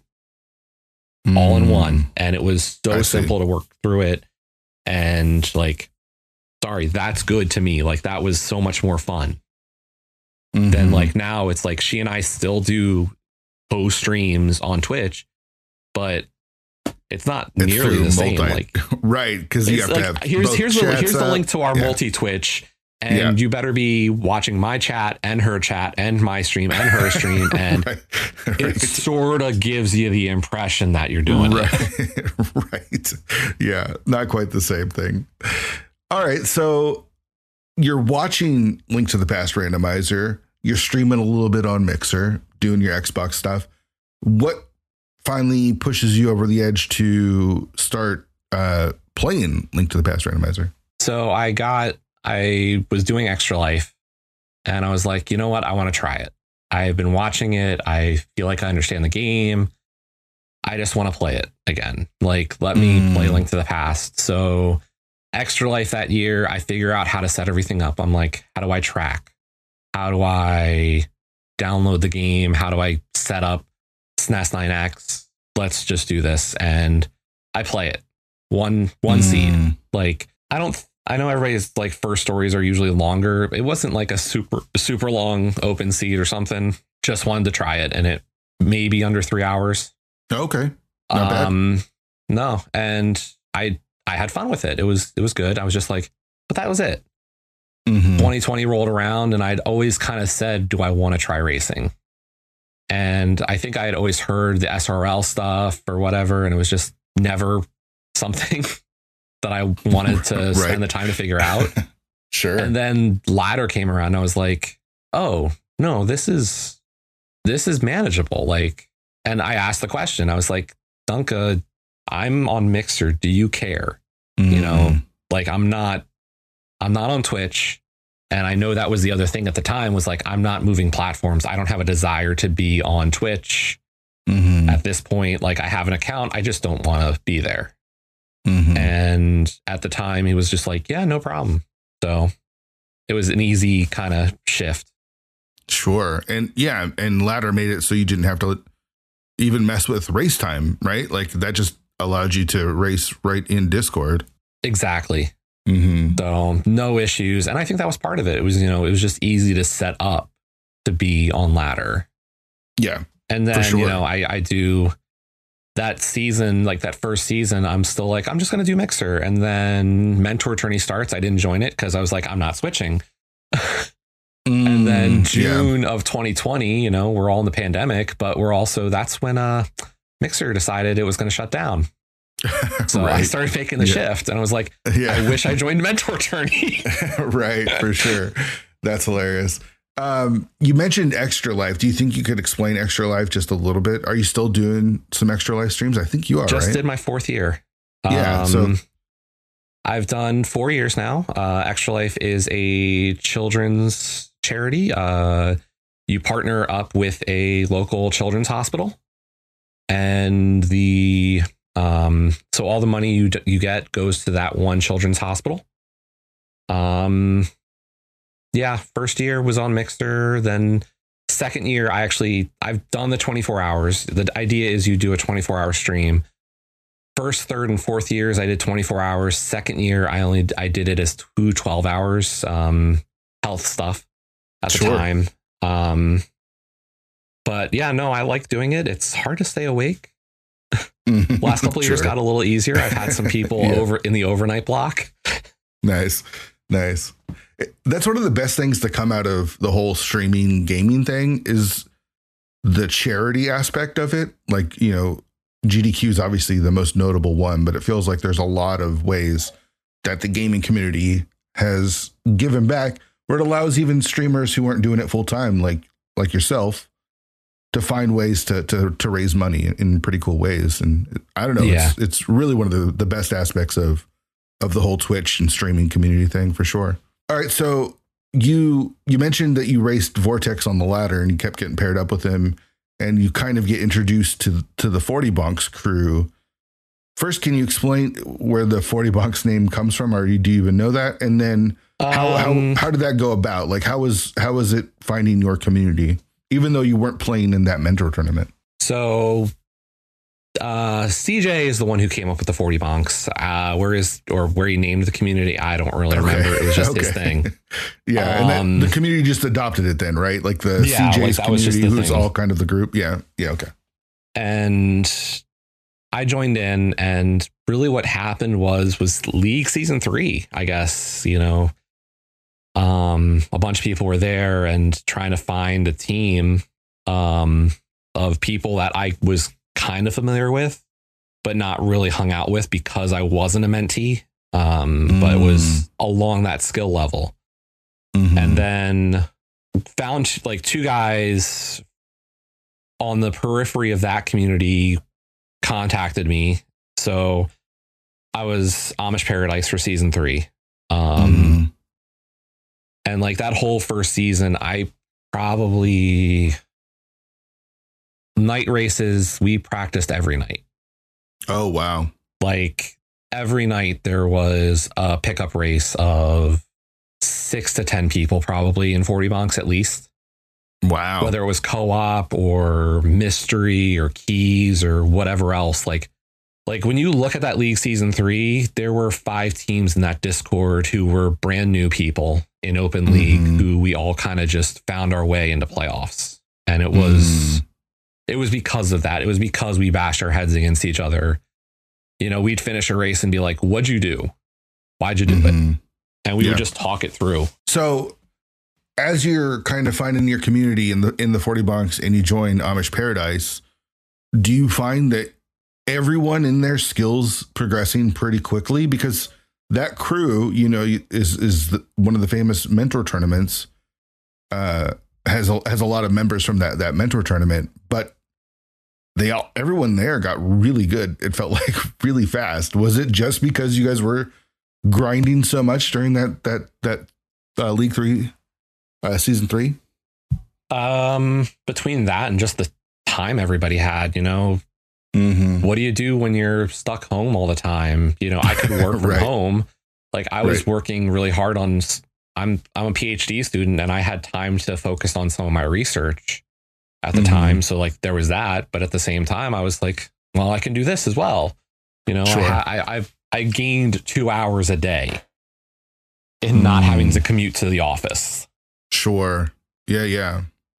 all in one. And it was so simple to work through it. And, like, sorry, that's good to me. Like, that was so much more fun than, like, now it's like she and I still do streams on Twitch, but it's not nearly the same. Like, right, because you have to have here's the link to our multi-Twitch, and you better be watching my chat and her chat and my stream and her stream, and it sort of gives you the impression that you're doing it. Right. Yeah, not quite the same thing. All right, so you're watching Link to the Past Randomizer, you're streaming a little bit on Mixer, doing your Xbox stuff. What finally pushes you over the edge to start playing Link to the Past Randomizer? So I was doing Extra Life, and I was like, you know what? I want to try it. I've been watching it. I feel like I understand the game. I just want to play it again. Like, let me play Link to the Past. So Extra Life that year, I figure out how to set everything up. I'm like, how do I track? How do I download the game? How do I set up SNES 9X? Let's just do this. And I play it. One seed. Like, I know everybody's like first stories are usually longer. It wasn't like a super long open seed or something. Just wanted to try it, and it may be under 3 hours. Okay. Not bad. No. And I had fun with it. It was good. I was just like, but that was it. 2020 rolled around, and I'd always kind of said, do I want to try racing? And I think I had always heard the SRL stuff or whatever, and it was just never something that I wanted to spend the time to figure out. Sure. And then Ladder came around, and I was like, oh no, this is manageable. Like, and I asked the question, I was like, Dunka, I'm on Mixer. Do you care? You know, like, I'm not on Twitch. And I know that was the other thing at the time, was like, I'm not moving platforms. I don't have a desire to be on Twitch at this point. Like, I have an account. I just don't want to be there. And at the time, he was just like, yeah, no problem. So it was an easy kind of shift. Sure. And yeah, and Ladder made it so you didn't have to even mess with race time, right? Like, that just allowed you to race right in Discord. Exactly. Mm-hmm. So no issues. And I think that was part of it. It was, it was just easy to set up to be on ladder. Yeah. And then, sure. I do that season, like that first season, I'm still like, I'm just going to do Mixer. And then Mentor Tourney starts. I didn't join it because I was like, I'm not switching. And then June of 2020, we're all in the pandemic, but that's when Mixer decided it was going to shut down. So right. I started making the shift and I was like, I wish I joined Mentor Tourney. Right. For sure. That's hilarious. You mentioned Extra Life. Do you think you could explain Extra Life just a little bit? Are you still doing some Extra Life streams? I think you are. Just right? did my 4th year. Yeah. So I've done 4 years now. Extra Life is a children's charity. You partner up with a local children's hospital, and so all the money you get goes to that one children's hospital. First year was on Mixer. Then second year, I've done the 24 hours. The idea is you do a 24-hour stream. First, third, and fourth years, I did 24 hours. Second year, I did it as 2 12 hours, health stuff at the time. But yeah, no, I like doing it. It's hard to stay awake. Last couple of years got a little easier. I've had some people over in the overnight block. Nice. That's one of the best things to come out of the whole streaming gaming thing is the charity aspect of it. Like, GDQ is obviously the most notable one, but it feels like there's a lot of ways that the gaming community has given back where it allows even streamers who aren't doing it full time, like yourself, to find ways to raise money in pretty cool ways. And I don't know, it's really one of the best aspects of the whole Twitch and streaming community thing for sure. All right. So you mentioned that you raced Vortex on the ladder and you kept getting paired up with him and you kind of get introduced to the 40 Bunks crew. First, can you explain where the 40 Bunks name comes from, or do you even know that? And then how did that go about? Like, how was it finding your community, even though you weren't playing in that mentor tournament? So CJ is the one who came up with the 40 Bunks. Where he named the community, I don't really remember. It was just his thing. Yeah, and the community just adopted it then, right? Like the CJ's community, who's all kind of the group. Yeah, okay. And I joined in, and really what happened was League Season 3, I guess, a bunch of people were there and trying to find a team of people that I was kind of familiar with, but not really hung out with because I wasn't a mentee, but it was along that skill level. Mm-hmm. And then found like 2 guys on the periphery of that community contacted me. So I was Amish Paradise for Season 3. And like that whole first season, I probably night races, we practiced every night. Oh, wow. Like every night there was a pickup race of 6 to 10 people, probably in 40 Bunks at least. Wow. Whether it was co-op or mystery or keys or whatever else. Like when you look at that League Season 3, there were 5 teams in that Discord who were brand new people in Open League who we all kind of just found our way into playoffs. And it was because of that. It was because we bashed our heads against each other. We'd finish a race and be like, what'd you do? Why'd you do it? And we would just talk it through. So as you're kind of finding your community in the 40 Bunks and you join Amish Paradise, do you find that everyone in their skills progressing pretty quickly? Because that crew, is one of the famous mentor tournaments, has a lot of members from that mentor tournament, but everyone there got really good. It felt like really fast. Was it just because you guys were grinding so much during that League 3 Season 3? Between that and just the time everybody had, what do you do when you're stuck home all the time? I could work from home. Like I was working really hard on, I'm a PhD student and I had time to focus on some of my research at the time. So like there was that, but at the same time I was like, well, I can do this as well. Sure. I I gained 2 hours a day in not having to commute to the office. Sure. Yeah.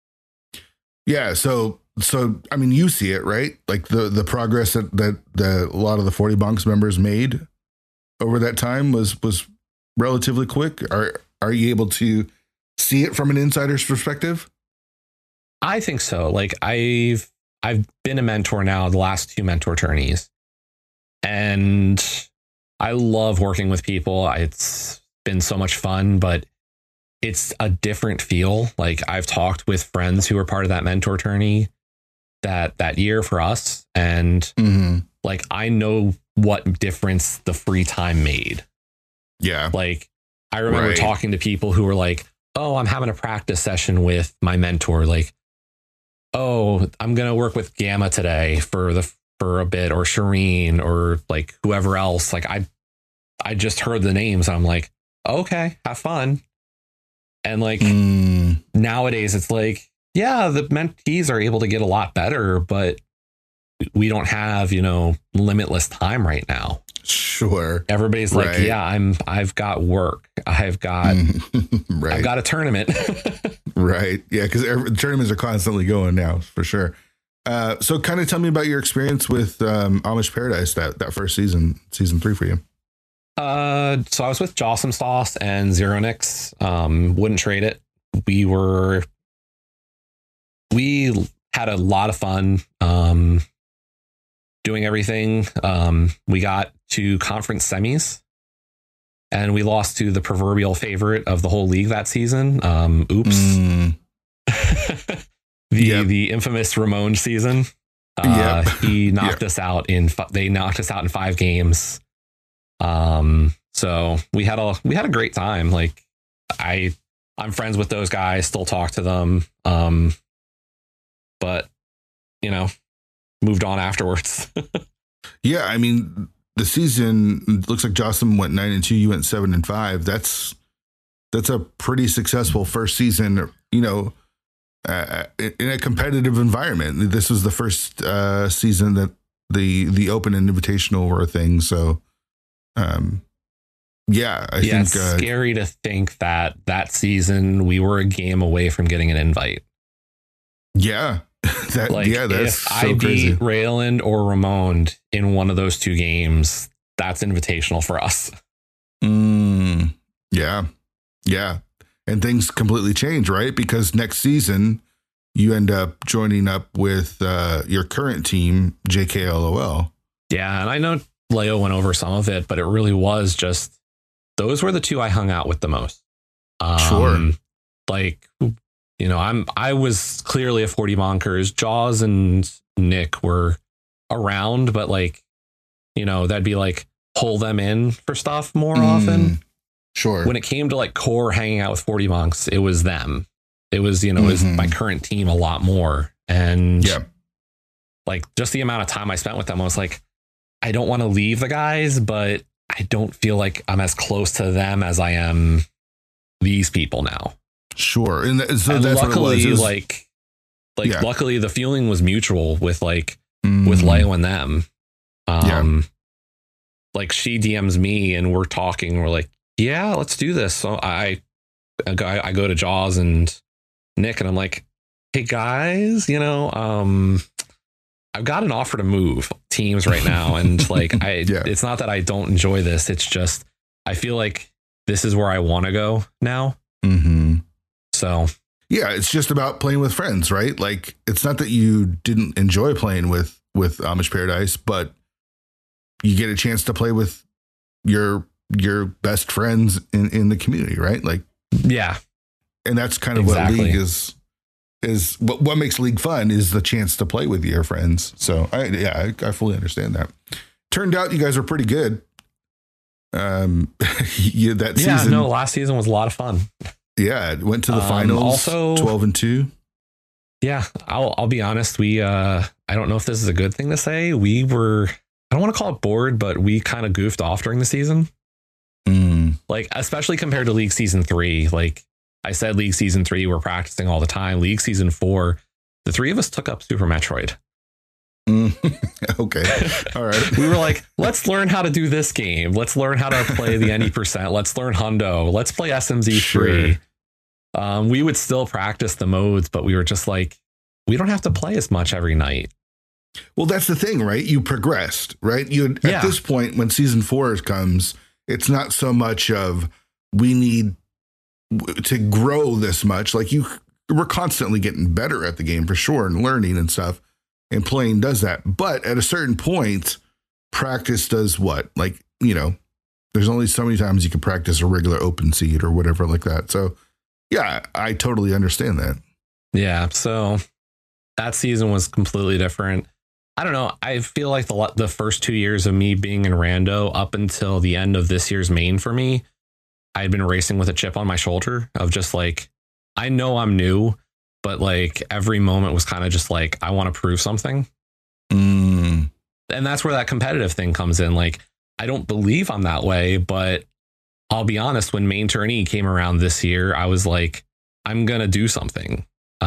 So I mean, you see it, right? Like the progress that a lot of the 40 Bonks members made over that time was relatively quick. Are you able to see it from an insider's perspective? I think so. Like I've been a mentor now, the last 2 mentor tourneys, and I love working with people. It's been so much fun, but it's a different feel. Like I've talked with friends who were part of that mentor tourney that year for us, and like I know what difference the free time made. Yeah. Like I remember talking to people who were like, oh, I'm having a practice session with my mentor. Like, oh, I'm going to work with Gamma today for a bit, or Shireen, or like whoever else. Like I just heard the names. I'm like, okay, have fun. And like nowadays it's like, yeah, the mentees are able to get a lot better, but we don't have, limitless time right now. Sure. Everybody's like, yeah, I've got work. I've got a tournament. Right. Yeah. Because tournaments are constantly going now, for sure. So kind of tell me about your experience with Amish Paradise, that first season 3 for you. So I was with Jawsome Sauce and Zero Nix. Wouldn't trade it. We had a lot of fun doing everything. We got to conference semis, and we lost to the proverbial favorite of the whole league that season. Oops. The infamous Ramon season. He knocked us out they knocked us out in 5 games. So we had a great time. Like I'm friends with those guys, still talk to them. But moved on afterwards. Yeah. I mean, the season looks like Jocelyn went 9-2. You went 7-5. That's a pretty successful first season, in a competitive environment. This was the first season that the Open and Invitational were a thing. So, I think it's scary to think that season we were a game away from getting an invite. Yeah. That's if so I crazy. beat Rayland or Ramon in one of those 2 games, that's invitational for us. Yeah. And things completely change, right? Because next season you end up joining up with your current team, JKLOL. Yeah. And I know Leo went over some of it, but it really was just, those were the 2 I hung out with the most. Sure. Like, I was clearly a 40 Bonkers. Jaws and Nick were around, but like, that'd be like pull them in for stuff more often. Sure. When it came to like core hanging out with 40 Bonks, it was them. It was, it was my current team a lot more. And like just the amount of time I spent with them, I was like, I don't want to leave the guys, but I don't feel like I'm as close to them as I am these people now. Sure. And so and that's luckily, what it was. Luckily the feeling was mutual with with Leo and them. Like she DMs me and we're talking. We're like, yeah, let's do this. So I go to Jaws and Nick and I'm like, hey guys, I've got an offer to move teams right now. And like, it's not that I don't enjoy this. It's just, I feel like this is where I want to go now. So yeah, it's just about playing with friends, right? Like it's not that you didn't enjoy playing with Amish Paradise, but you get a chance to play with your best friends in the community, right? Like, yeah. And that's kind of what League is what makes League fun is the chance to play with your friends. So I fully understand that. Turned out you guys were pretty good. That season. No, last season was a lot of fun. Yeah, it went to the finals. Also 12-2. Yeah, I'll be honest. We I don't know if this is a good thing to say. We were, I don't want to call it bored, but we kind of goofed off during the season. Like especially compared to League Season 3. Like I said, League Season 3 we're practicing all the time. League Season 4, the 3 of us took up Super Metroid. Okay. All right. We were like, let's learn how to do this game. Let's learn how to play the NE%. Let's learn Hundo. Let's play SMZ3. Sure. We would still practice the modes, but we were just like, we don't have to play as much every night. Well, that's the thing, right? You progressed, right? At this point, when season 4 comes, it's not so much of we need to grow this much. Like we're constantly getting better at the game for sure and learning and stuff. And playing does that. But at a certain point, practice does what? Like, there's only so many times you can practice a regular open seed or whatever like that. So, yeah, I totally understand that. Yeah. So that season was completely different. I don't know. I feel like the first 2 years of me being in Rando up until the end of this year's main for me, I had been racing with a chip on my shoulder of just like, I know I'm new, but like every moment was kind of just like, I want to prove something. And that's where that competitive thing comes in. Like, I don't believe I'm that way, but I'll be honest, when main tourney came around this year, I was like, I'm going to do something.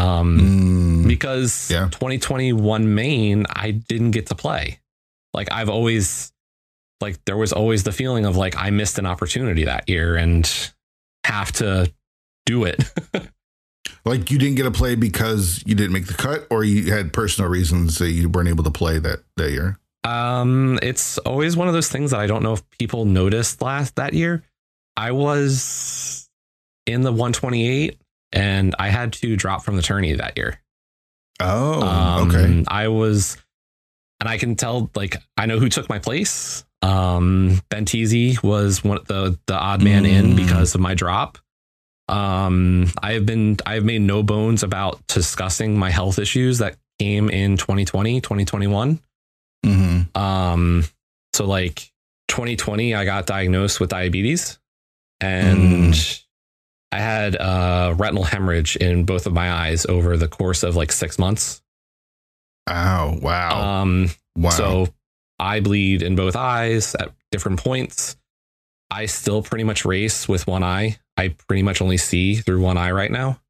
Because 2021 main, I didn't get to play. Like I've always, like, there was always the feeling of like, I missed an opportunity that year and have to do it. Like you didn't get to play because you didn't make the cut, or you had personal reasons that you weren't able to play that year? It's always one of those things that I don't know if people noticed that year. I was in the 128 and I had to drop from the tourney that year. Oh, okay. I was, and I can tell, like, I know who took my place. Bentisi was one of the odd man in because of my drop. I've made no bones about discussing my health issues that came in 2020, 2021. So like 2020, I got diagnosed with diabetes and I had retinal hemorrhage in both of my eyes over the course of like 6 months. Oh, wow. Wow. So I bleed in both eyes at different points. I still pretty much race with one eye. I pretty much only see through one eye right now.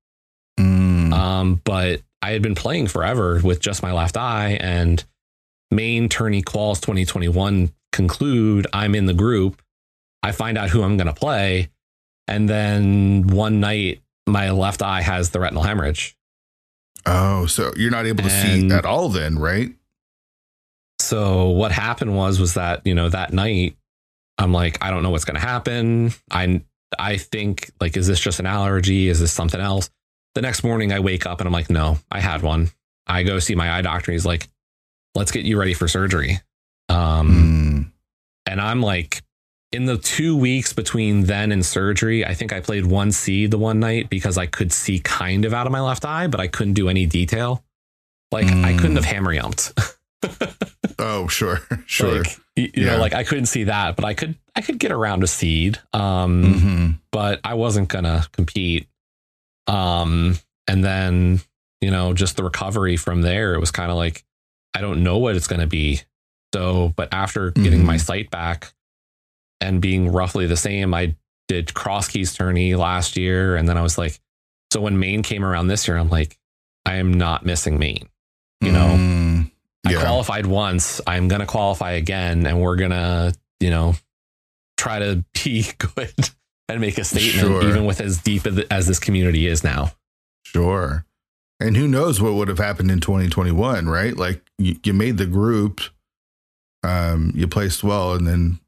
But I had been playing forever with just my left eye, and main tourney quals 2021 conclude. I'm in the group. I find out who I'm going to play. And then one night, my left eye has the retinal hemorrhage. Oh, so you're not able to see at all then, right? So what happened was that, that night, I'm like, I don't know what's going to happen. I think, like, is this just an allergy? Is this something else? The next morning I wake up and I'm like, no, I had one. I go see my eye doctor. And he's like, let's get you ready for surgery. And I'm like, in the 2 weeks between then and surgery, I think I played one seed the one night because I could see kind of out of my left eye, but I couldn't do any detail. Like I couldn't have hammer yumped. Oh, sure. Like, you know, like I couldn't see that, but I could get around a seed. But I wasn't gonna compete. And then, just the recovery from there, it was kind of like, I don't know what it's gonna be. So, but after getting my sight back and being roughly the same, I did cross keys tourney last year. And then I was like, so when main came around this year, I'm like, I am not missing main, I qualified once, I'm going to qualify again, and we're going to, try to be good and make a statement, even with as deep as this community is now. Sure. And who knows what would have happened in 2021, right? Like you made the group, you placed well, and then,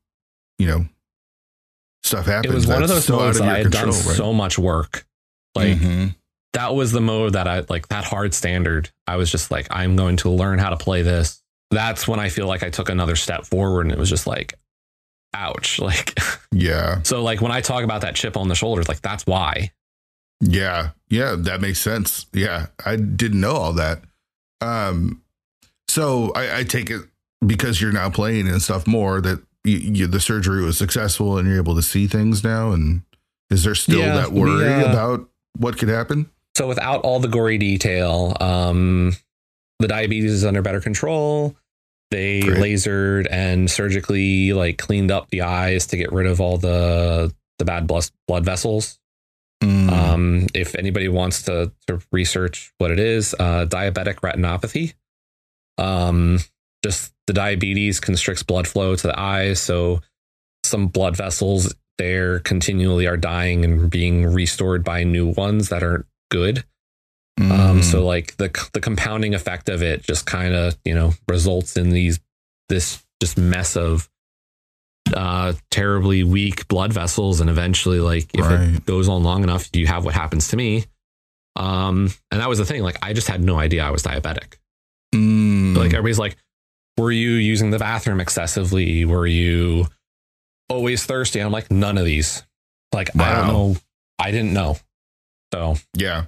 stuff happens. It was one of those modes that I had done so much work. Like that was the mode that I like, that hard standard. I was just like, I'm going to learn how to play this. That's when I feel like I took another step forward, and it was just like, ouch. Like, yeah. So like when I talk about that chip on the shoulder, like that's why. Yeah. Yeah. That makes sense. Yeah. I didn't know all that. So I take it because you're now playing and stuff more that the surgery was successful and you're able to see things now. And is there still that worry about what could happen? So without all the gory detail, the diabetes is under better control. They lasered and surgically like cleaned up the eyes to get rid of all the bad blood vessels. If anybody wants to research what it is, diabetic retinopathy. Just the diabetes constricts blood flow to the eyes, so some blood vessels there continually are dying and being restored by new ones that aren't good. So like the compounding effect of it just kind of, results in this just mess of terribly weak blood vessels, and eventually, like, if it goes on long enough, you have what happens to me. And that was the thing. Like, I just had no idea I was diabetic. Like, everybody's like, were you using the bathroom excessively? Were you always thirsty? I'm like, none of these. Like, I don't know. I didn't know. So yeah.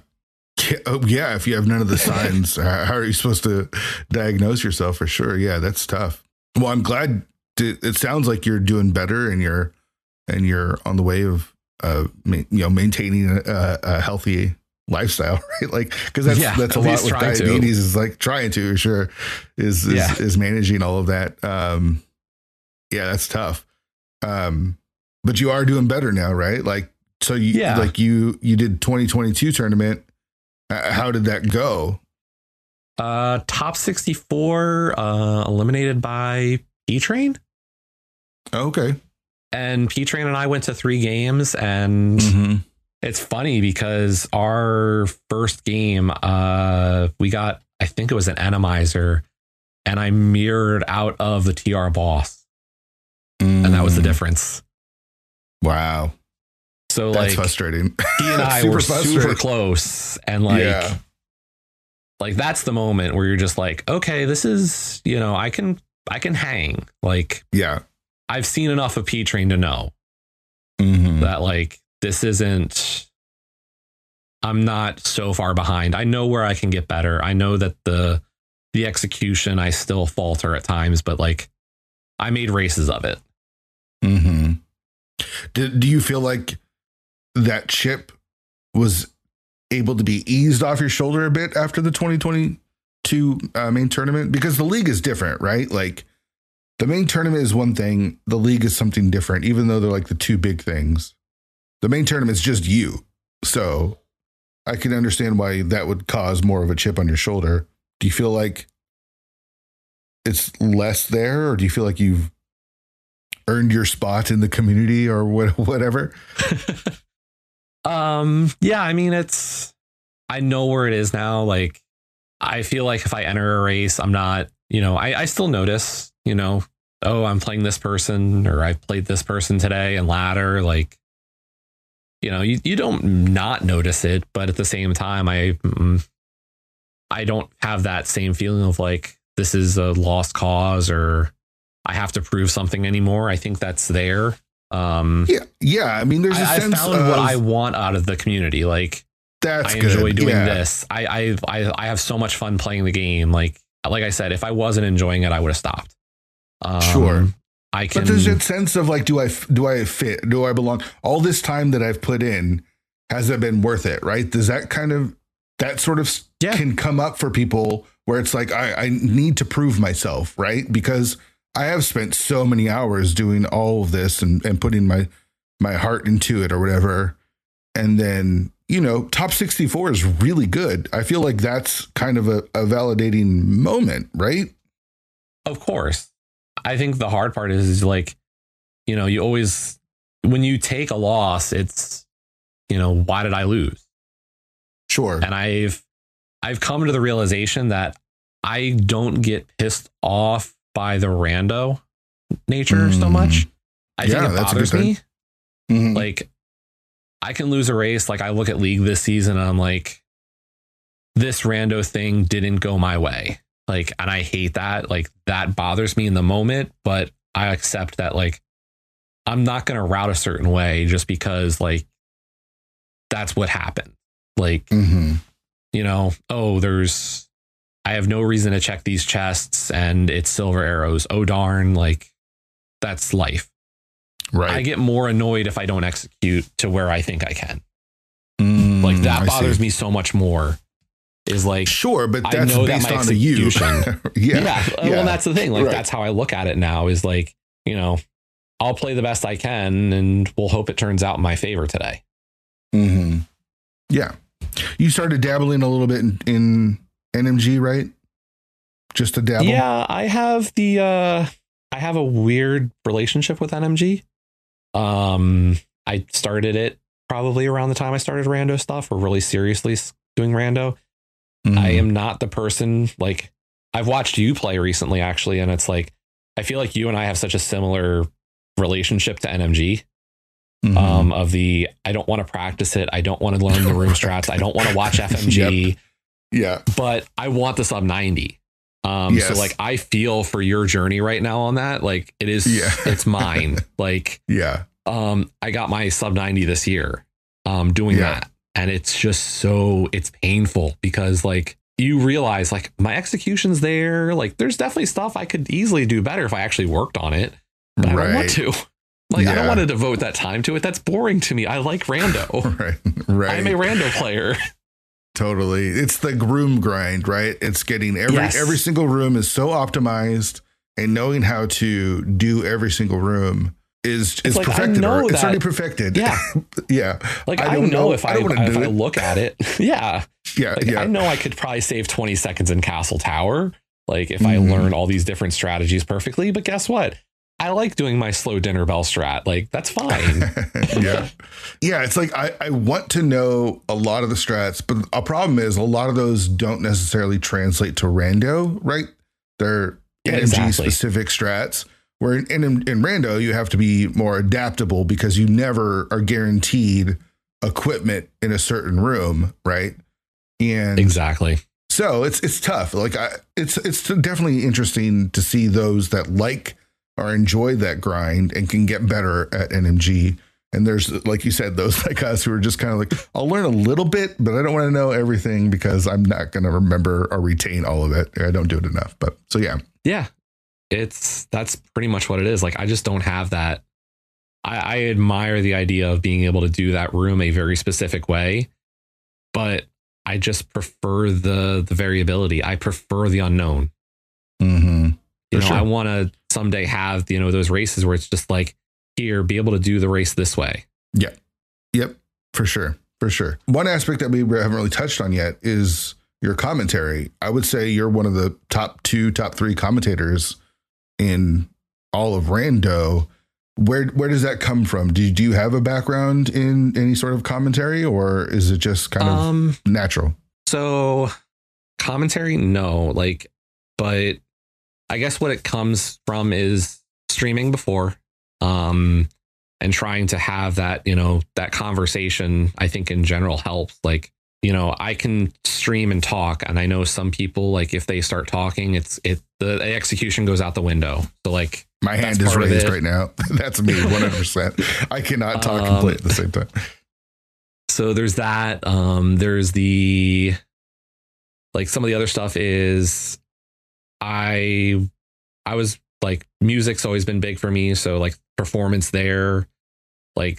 If you have none of the signs, how are you supposed to diagnose yourself? For sure. Yeah, that's tough. Well, I'm glad it sounds like you're doing better, and you're on the way of maintaining a healthy lifestyle, right? Like, because that's a lot with diabetes is like trying to, sure, is managing all of that. That's tough. But you are doing better now, right? Like, so you did 2022 tournament. How did that go? Top 64, eliminated by P-Train. Okay. And P-Train and I went to 3 games, and it's funny because our first game, we got, I think it was an Enemizer, and I mirrored out of the TR boss. And that was the difference. Wow. So that's like frustrating. He and I were super close, and like that's the moment where you're just like, okay, this is, I can hang. Like, I've seen enough of P-Train to know that like this isn't. I'm not so far behind. I know where I can get better. I know that the execution, I still falter at times, but like I made races of it. Do you feel like that chip was able to be eased off your shoulder a bit after the 2022 main tournament? Because the league is different, right? Like, the main tournament is one thing. The league is something different, even though they're like the two big things. The main tournament is just you. So I can understand why that would cause more of a chip on your shoulder. Do you feel like it's less there, or do you feel like you've earned your spot in the community or whatever? I mean, I know where it is now. Like, I feel like if I enter a race, I'm not, I still notice, oh, I'm playing this person, or I played this person today in ladder. Like, you don't not notice it, but at the same time, I don't have that same feeling of like, this is a lost cause, or I have to prove something anymore. I think that's there. I mean, there's a sense found what I want out of the community. Like, I enjoy doing this. I have so much fun playing the game. Like I said, if I wasn't enjoying it, I would have stopped. Sure. But there's that sense of like, do I fit? Do I belong? All this time that I've put in, has it been worth it? Right? Does that sort of can come up for people where it's like, I need to prove myself, right? Because I have spent so many hours doing all of this and putting my heart into it or whatever. And then, top 64 is really good. I feel like that's kind of a validating moment, right? Of course. I think the hard part is like, you always, when you take a loss, it's, why did I lose? Sure. And I've come to the realization that I don't get pissed off by the rando nature so much. I think it bothers me. Like, I can lose a race. Like, I look at League this season and I'm like, this rando thing didn't go my way. Like, and I hate that. Like, that bothers me in the moment, but I accept that, like, I'm not going to route a certain way just because, like, that's what happened. Like, I have no reason to check these chests and it's silver arrows. Oh, darn. Like, that's life. Right. I get more annoyed if I don't execute to where I think I can. Like, that bothers me so much more. Is like, sure, but that's I know based that my on you. Well, that's the thing. Like, that's how I look at it now is like, I'll play the best I can and we'll hope it turns out in my favor today. Yeah. You started dabbling a little bit in NMG, right? just to dabble? Yeah, I have a weird relationship with NMG. I started it probably around the time I started rando stuff, or really seriously doing rando. I am not the person, like, I've watched you play recently, actually, and it's like, I feel like you and I have such a similar relationship to NMG. Of the, I don't want to practice it. I don't want to learn the room strats. I don't want to watch FMG. Yep. Yeah. But I want the sub 90. Yes. So like, I feel for your journey right now on that. Like, it is, it's mine. Like, yeah. I got my sub 90 this year, doing that. And it's just it's painful because like, you realize like my execution's there. Like, there's definitely stuff I could easily do better if I actually worked on it, but I don't want to. Like, I don't want to devote that time to it. That's boring to me. I like rando. Right. I'm a rando player. Totally. It's the room grind, right? It's getting every single room is so optimized, and knowing how to do every single room is like, perfected. It's already perfected. Yeah. Yeah. Like, I know if I look at it. Yeah. Yeah. Like, I know I could probably save 20 seconds in Castle Tower. Like, if I learn all these different strategies perfectly, but guess what? I like doing my slow dinner bell strat. Like, that's fine. Yeah. Yeah. It's like, I want to know a lot of the strats, but a problem is a lot of those don't necessarily translate to rando, right? They're NMG specific strats, where in rando, you have to be more adaptable because you never are guaranteed equipment in a certain room. Right. And exactly. So it's tough. Like, it's definitely interesting to see those that like or enjoy that grind and can get better at NMG. And there's, like you said, those like us who are just kind of like, I'll learn a little bit, but I don't want to know everything because I'm not going to remember or retain all of it. I don't do it enough. But so, yeah. Yeah, that's pretty much what it is. Like, I just don't have that. I admire the idea of being able to do that room a very specific way, but I just prefer the variability. I prefer the unknown. You know, I want to someday have, you know, those races where it's just like, here, be able to do the race this way. Yeah. Yep. For sure. One aspect that we haven't really touched on yet is your commentary. I would say you're one of the top 3 commentators in all of rando. Where does that come from? Do you have a background in any sort of commentary, or is it just kind of natural? So commentary, no, like, but I guess what it comes from is streaming before, and trying to have that, you know, that conversation, I think in general helps. Like, you know, I can stream and talk, and I know some people, like, if they start talking, the execution goes out the window. So like, my hand is raised right now. That's me, 100%. I cannot talk and play at the same time. So there's that. There's the, like, some of the other stuff is I was like, music's always been big for me. So like, performance there, like,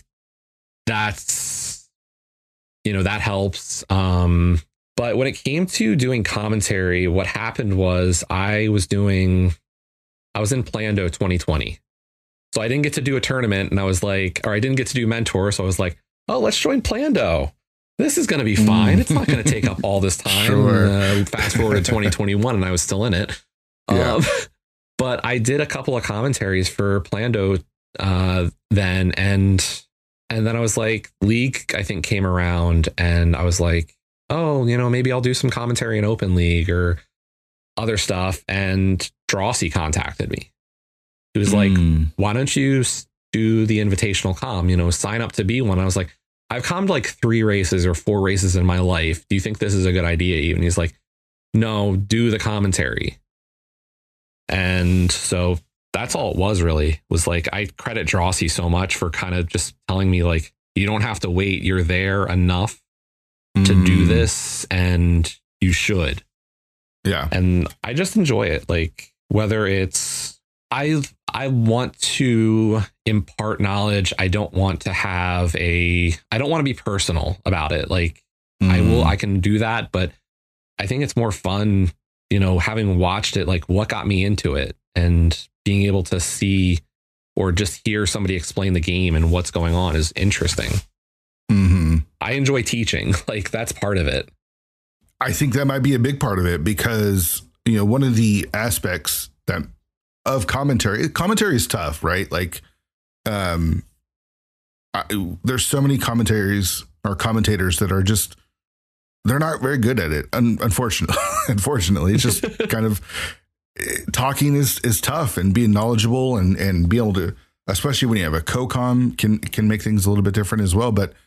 that's, you know, that helps. But when it came to doing commentary, what happened was I was in Plando 2020. So I didn't get to do a tournament, and I was like, or I didn't get to do mentor. So I was like, oh, let's join Plando. This is going to be fine. It's not going to take up all this time. Sure. Fast forward to 2021, and I was still in it. Yeah. But I did a couple of commentaries for Plando then, and then I was like, League, I think, came around, and I was like, oh, you know, maybe I'll do some commentary in Open League or other stuff. And Drossy contacted me. He was like, why don't you do the invitational comm, you know, sign up to be one. I was like, I've commed like 3 races or 4 races in my life. Do you think this is a good idea? Even he's like, no, do the commentary. And so that's all it was, really, was like, I credit Drossy so much for kind of just telling me, like, you don't have to wait. You're there enough to do this, and you should. Yeah. And I just enjoy it. Like, whether it's, I want to impart knowledge. I don't want to I don't want to be personal about it. Like, I can do that, but I think it's more fun, you know, having watched it, like, what got me into it, and being able to see or just hear somebody explain the game and what's going on is interesting. I enjoy teaching. Like, that's part of it. I think that might be a big part of it, because one of the aspects that of commentary is tough, right? Like, there's so many commentators that are just, they're not very good at it. Unfortunately, it's just kind of, talking is tough, and being knowledgeable and be able to, especially when you have a co-com, can make things a little bit different as well. But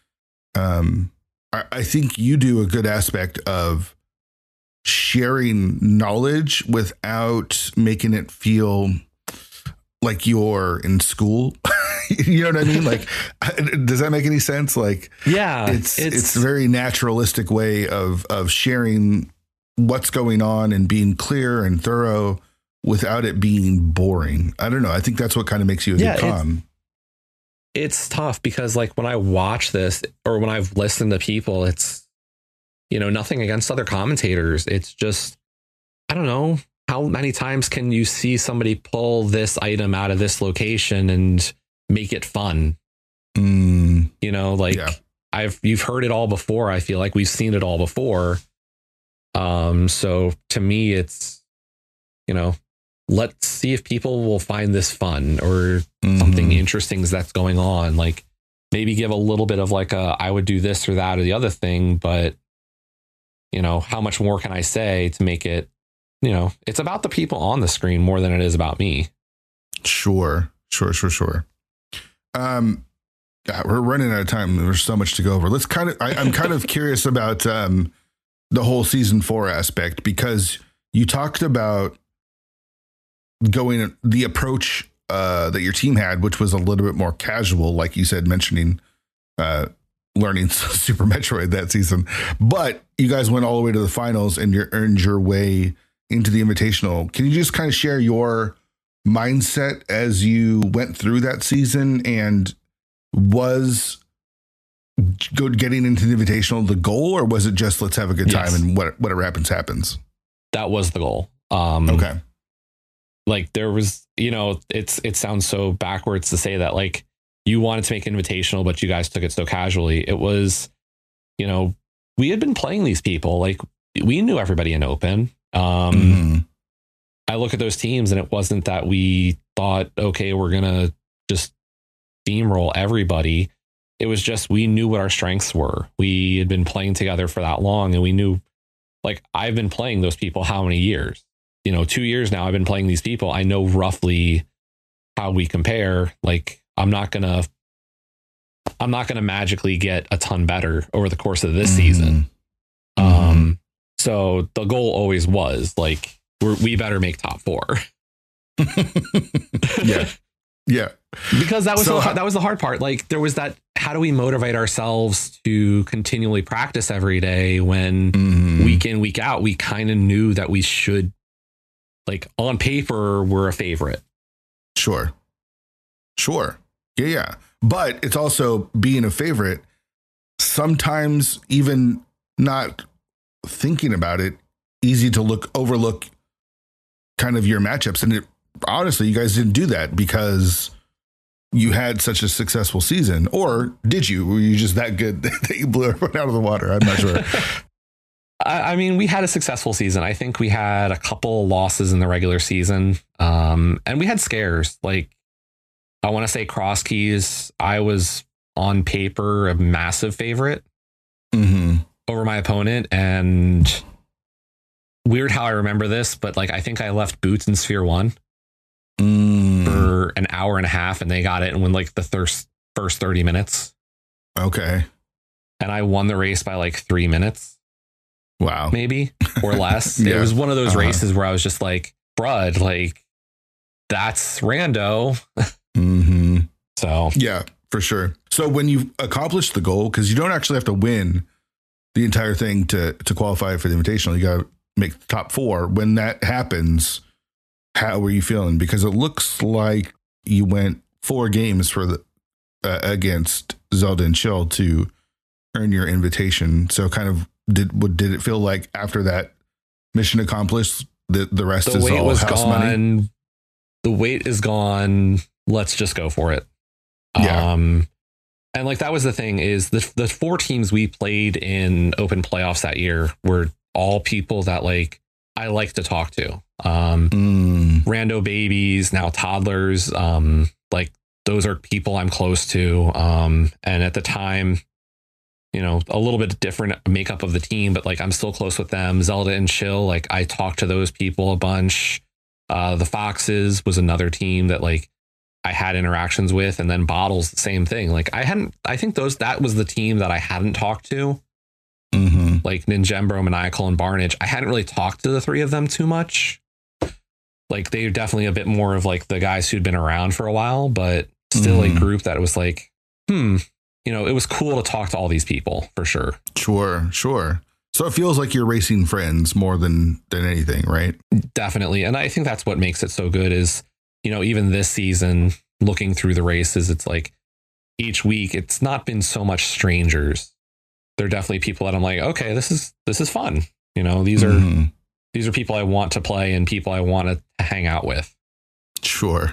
I think you do a good aspect of sharing knowledge without making it feel like you're in school. You know what I mean? Like, does that make any sense? Like, yeah, it's a very naturalistic way of sharing what's going on and being clear and thorough without it being boring. I don't know. I think that's what kind of makes you a good com. It's tough because, like, when I watch this or when I've listened to people, it's, nothing against other commentators. It's just, I don't know, how many times can you see somebody pull this item out of this location and make it fun? You've heard it all before. I feel like we've seen it all before. So to me, it's, let's see if people will find this fun or something interesting that's going on. Like, maybe give a little bit of like I would do this or that or the other thing, but how much more can I say to make it, it's about the people on the screen more than it is about me. Sure. We're running out of time. There's so much to go over. I'm kind of curious about the whole season 4 aspect, because you talked about the approach that your team had, which was a little bit more casual, like you said, mentioning learning Super Metroid that season. But you guys went all the way to the finals and you earned your way into the Invitational. Can you just kind of share your mindset as you went through that season, and was getting into the Invitational the goal, or was it just let's have a good time and whatever happens? That was the goal. Okay. Like, there was, it sounds so backwards to say that, like, you wanted to make Invitational, but you guys took it so casually. It was, we had been playing these people. Like, we knew everybody in Open. I look at those teams and it wasn't that we thought, okay, we're going to just steamroll everybody. It was just, we knew what our strengths were. We had been playing together for that long, and we knew, like, I've been playing those people how many years? 2 years now I've been playing these people. I know roughly how we compare. Like, I'm not going to magically get a ton better over the course of this season. So the goal always was like, we better make top 4. Yeah. Because that was the hard part. Like, there was that, how do we motivate ourselves to continually practice every day when week in, week out, we kind of knew that we should, like, on paper, we're a favorite. Sure. Yeah. But it's also, being a favorite, sometimes even not thinking about it, easy to overlook kind of your matchups. And honestly, you guys didn't do that because you had such a successful season. Or did you? Were you just that good that you blew everyone out of the water? I'm not sure. I mean, we had a successful season. I think we had a couple losses in the regular season. And we had scares. Like, I want to say Cross Keys, I was on paper a massive favorite over my opponent. And weird how I remember this, but like, I think I left Boots in Sphere 1 for an hour and a half, and they got it and won like the first 30 minutes. Okay. And I won the race by like 3 minutes. Wow. Maybe, or less. It was one of those races where I was just like, Brud, like, that's rando. So yeah, for sure. So when you accomplish the goal, because you don't actually have to win the entire thing to qualify for the Invitational, you got to make the top 4. When that happens, how were you feeling? Because it looks like you went 4 games for the against Zelda and Chill to earn your invitation. So kind of, did it feel like after that mission accomplished, the rest is all house money? The weight is gone. Let's just go for it. Yeah. And like, that was the thing, is the 4 teams we played in Open playoffs that year were all people that, like, I like to talk to. Rando babies, now toddlers, like those are people I'm close to. And at the time, you know, a little bit different makeup of the team, but like I'm still close with them. Zelda and Chill, like I talk to those people a bunch. The Foxes was another team that like I had interactions with, and then Bottles, the same thing. Like I think that was the team that I hadn't talked to. Like Ninjembro, Maniacal, and Barnage. I hadn't really talked to the three of them too much. Like they're definitely a bit more of like the guys who'd been around for a while, but still a group that was like, you know, it was cool to talk to all these people for sure. Sure. So it feels like you're racing friends more than anything, right? Definitely. And I think that's what makes it so good is, you know, even this season, looking through the races, it's like each week, it's not been so much strangers. They're definitely people that I'm like, okay, this is fun. You know, these are people I want to play and people I want to hang out with. Sure.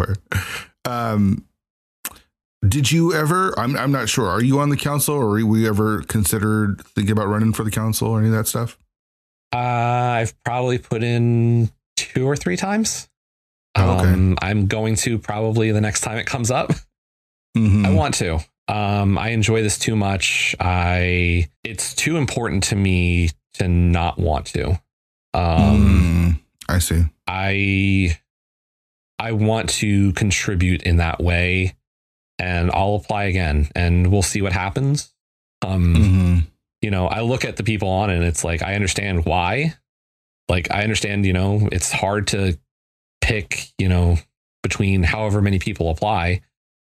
Did you ever, I'm not sure, are you on the council, or were you ever considered thinking about running for the council or any of that stuff? I've probably put in 2 or 3 times. Okay. I'm going to probably the next time it comes up. I want to. I enjoy this too much. It's too important to me to not want to. I see. I want to contribute in that way, and I'll apply again and we'll see what happens. You know, I look at the people on it and it's like, I understand why. Like, I understand, you know, it's hard to pick, you know, between however many people apply.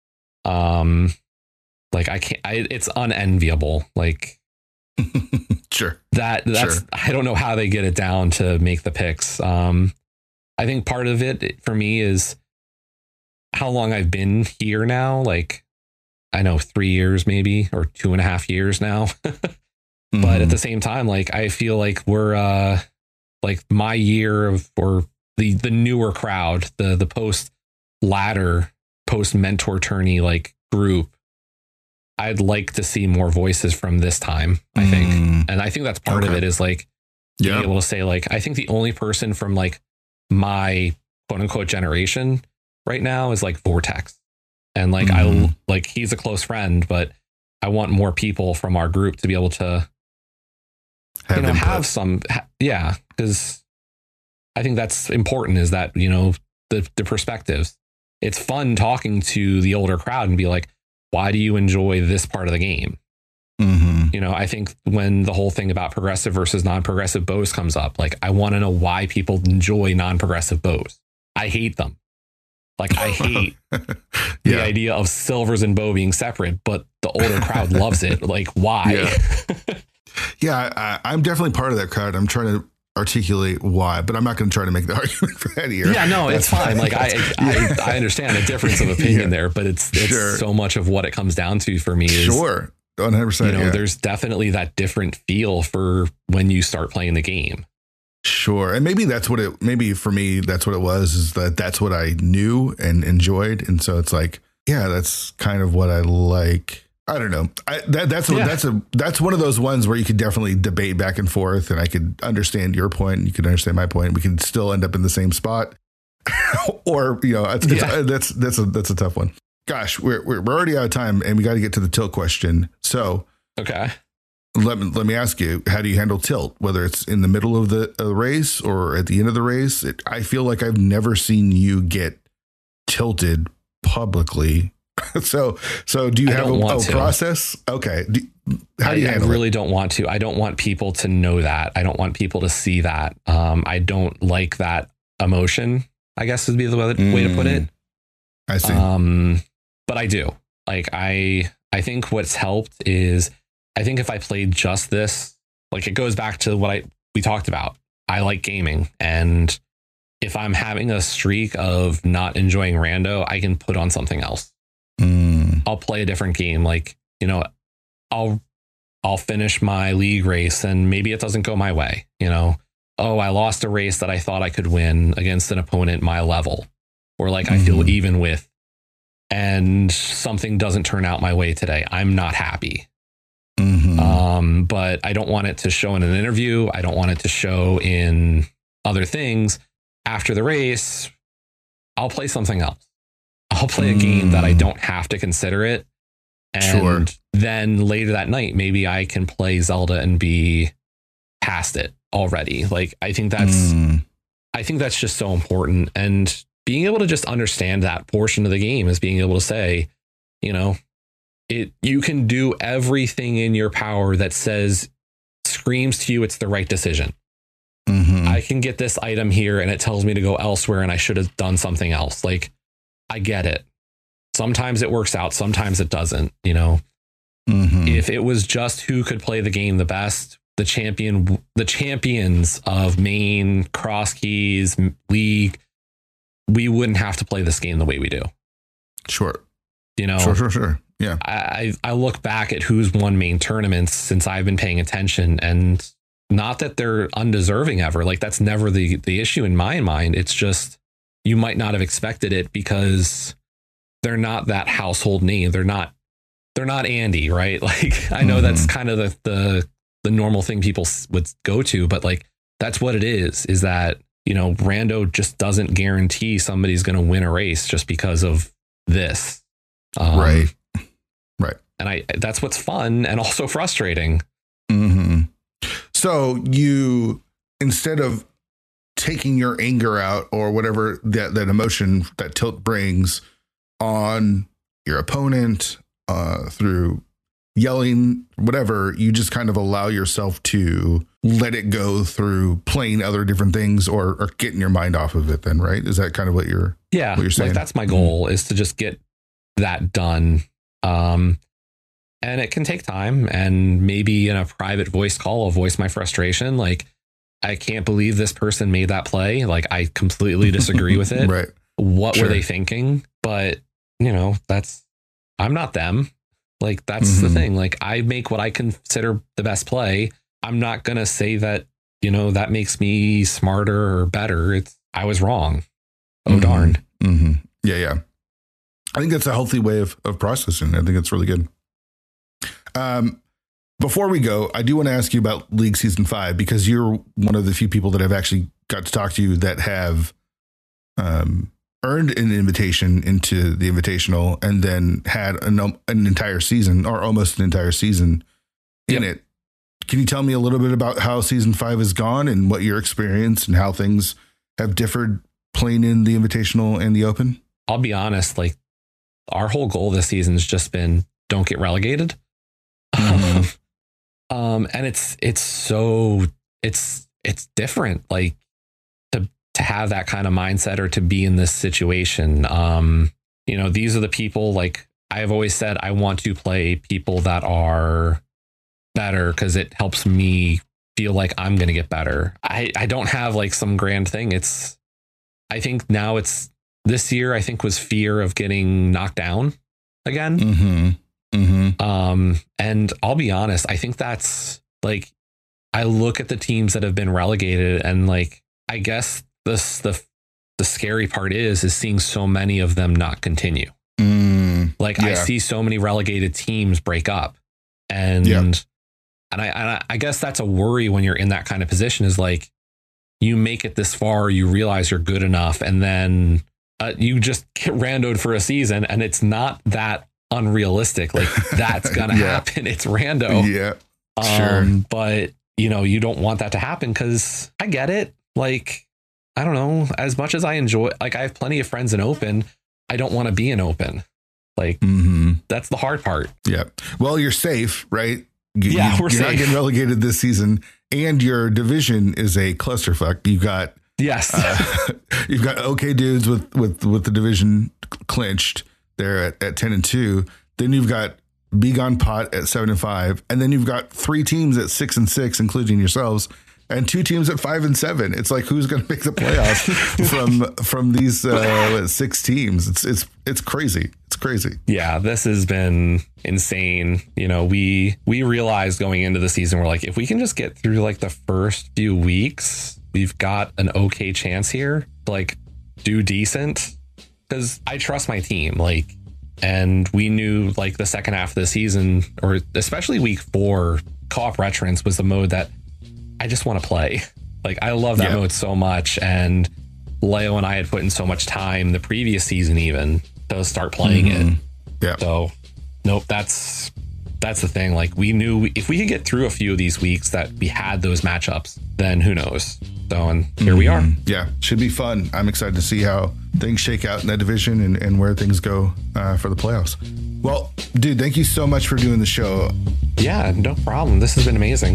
Like it's unenviable. Like, sure. That's, sure. I don't know how they get it down to make the picks. I think part of it for me is how long I've been here now. Like, I know 3 years, maybe, or 2.5 years now. But at the same time, like, I feel like we're, like my year of, or the newer crowd, the post ladder, post mentor tourney, like group, I'd like to see more voices from this time, I think. And I think that's part of it is like being able to say, like, I think the only person from like my quote unquote generation right now is like Vortex. And like, I like, he's a close friend, but I want more people from our group to be able to, you know, have some, because I think that's important, is that, you know, the perspectives. It's fun talking to the older crowd and be like, why do you enjoy this part of the game? You know, I think when the whole thing about progressive versus non-progressive bows comes up, like, I want to know why people enjoy non-progressive bows. I hate them. Like, I hate the idea of silvers and bow being separate, but the older crowd loves it. Like, why? I'm definitely part of that crowd. I'm trying to articulate why, but I'm not going to try to make the argument for that here. Yeah, no, it's fine. Like, I understand a difference of opinion there, but it's so much of what it comes down to for me is 100%. You know, there's definitely that different feel for when you start playing the game. Sure. And maybe that's what maybe for me, that's what it was, is that's what I knew and enjoyed. And so it's like, yeah, that's kind of what I like. I don't know. That's one of those ones where you could definitely debate back and forth, and I could understand your point and you could understand my point. We could still end up in the same spot, or, you know, that's a tough one. Gosh, we're already out of time, and we got to get to the tilt question. So, okay, let me ask you, how do you handle tilt? Whether it's in the middle of the race or at the end of the race, I feel like I've never seen you get tilted publicly. So do you have a process? Okay. How do you handle it? I really don't want to. I don't want people to know that. I don't want people to see that. I don't like that emotion, I guess would be the way to put it. I see. But I do. Like, I think what's helped is, I think if I played just this, like, it goes back to what we talked about. I like gaming, and if I'm having a streak of not enjoying rando, I can put on something else. I'll play a different game. Like, you know, I'll finish my league race and maybe it doesn't go my way. You know, oh, I lost a race that I thought I could win against an opponent my level, or like I feel even with, and something doesn't turn out my way today. I'm not happy. But I don't want it to show in an interview. I don't want it to show in other things. After the race, I'll play something else. I'll play a game that I don't have to consider it. And then later that night, maybe I can play Zelda and be past it already. Like, I think that's just so important. And being able to just understand that portion of the game is being able to say, you know, you can do everything in your power that screams to you it's the right decision. I can get this item here and it tells me to go elsewhere and I should have done something else. Like, I get it. Sometimes it works out, sometimes it doesn't, you know. If it was just who could play the game the best, the champions of main, cross keys, league, we wouldn't have to play this game the way we do. You know, Sure. Yeah. I look back at who's won main tournaments since I've been paying attention, and not that they're undeserving ever. Like, that's never the issue in my mind. It's just, you might not have expected it because they're not that household name. They're not Andy, right? Like, I know that's kind of the normal thing people would go to, but like, that's what it is that, you know, Rando just doesn't guarantee somebody's going to win a race just because of this. Right. And that's what's fun and also frustrating. So you, instead of taking your anger out or whatever that emotion, that tilt brings on your opponent through yelling, whatever, you just kind of allow yourself to let it go through playing other different things or getting your mind off of it then, right? Is that kind of what you're saying? Like, that's my goal, is to just get that done. And it can take time, and maybe in a private voice call, I'll voice my frustration. Like, I can't believe this person made that play. Like, I completely disagree with it. Right. What were they thinking? But, you know, I'm not them. Like, that's the thing. Like, I make what I consider the best play. I'm not going to say that, you know, that makes me smarter or better. I was wrong. Oh, darn. Yeah. I think that's a healthy way of processing. I think it's really good. Before we go, I do want to ask you about League Season 5, because you're one of the few people that I've actually got to talk to you that have earned an invitation into the Invitational and then had an entire season, or almost an entire season in it. Can you tell me a little bit about how Season 5 has gone and what your experience and how things have differed playing in the Invitational and the Open? I'll be honest, like, our whole goal this season has just been, don't get relegated. And it's different, like, to have that kind of mindset or to be in this situation. You know, these are the people, like, I've always said, I want to play people that are better because it helps me feel like I'm going to get better. I don't have like some grand thing. I think now this year, I think, was fear of getting knocked down again. And I'll be honest, I think that's, like, I look at the teams that have been relegated, and, like, I guess the scary part is seeing so many of them not continue. I see so many relegated teams break up, and I guess that's a worry when you're in that kind of position, is like, you make it this far, you realize you're good enough, and then you just get randoed for a season, and it's not that unrealistic. Like, that's gonna happen. It's rando. Sure. But, you know, you don't want that to happen, because I get it. Like, I don't know, as much as I enjoy, like, I have plenty of friends in Open, I don't want to be in Open. Like, that's the hard part. Yeah. Well, you're safe, right? We're safe. You're not getting relegated this season, and your division is a clusterfuck. You've got you've got OK Dudes with the division clinched. They're at 10-2. Then you've got Be Gone Pot at 7-5, and then you've got 3 teams at 6-6, including yourselves, and 2 teams at 5-7. It's like, who's going to make the playoffs from these 6 teams? It's crazy. It's crazy. Yeah, this has been insane. You know, we realized going into the season, we're like, if we can just get through like the first few weeks, we've got an okay chance here to like do decent. Because I trust my team, like, and we knew like the second half of the season, or especially week 4, Co-op Veterans was the mode that I just want to play. Like, I love that Yeah. mode so much. And Leo and I had put in so much time the previous season even to start playing it. Yeah. So, nope, that's the thing. Like, we knew if we could get through a few of these weeks that we had those matchups, then who knows? So, and here we are. Yeah, should be fun. I'm excited to see how things shake out in that division and where things go for the playoffs. Well, dude, thank you so much for doing the show. Yeah, no problem. This has been amazing.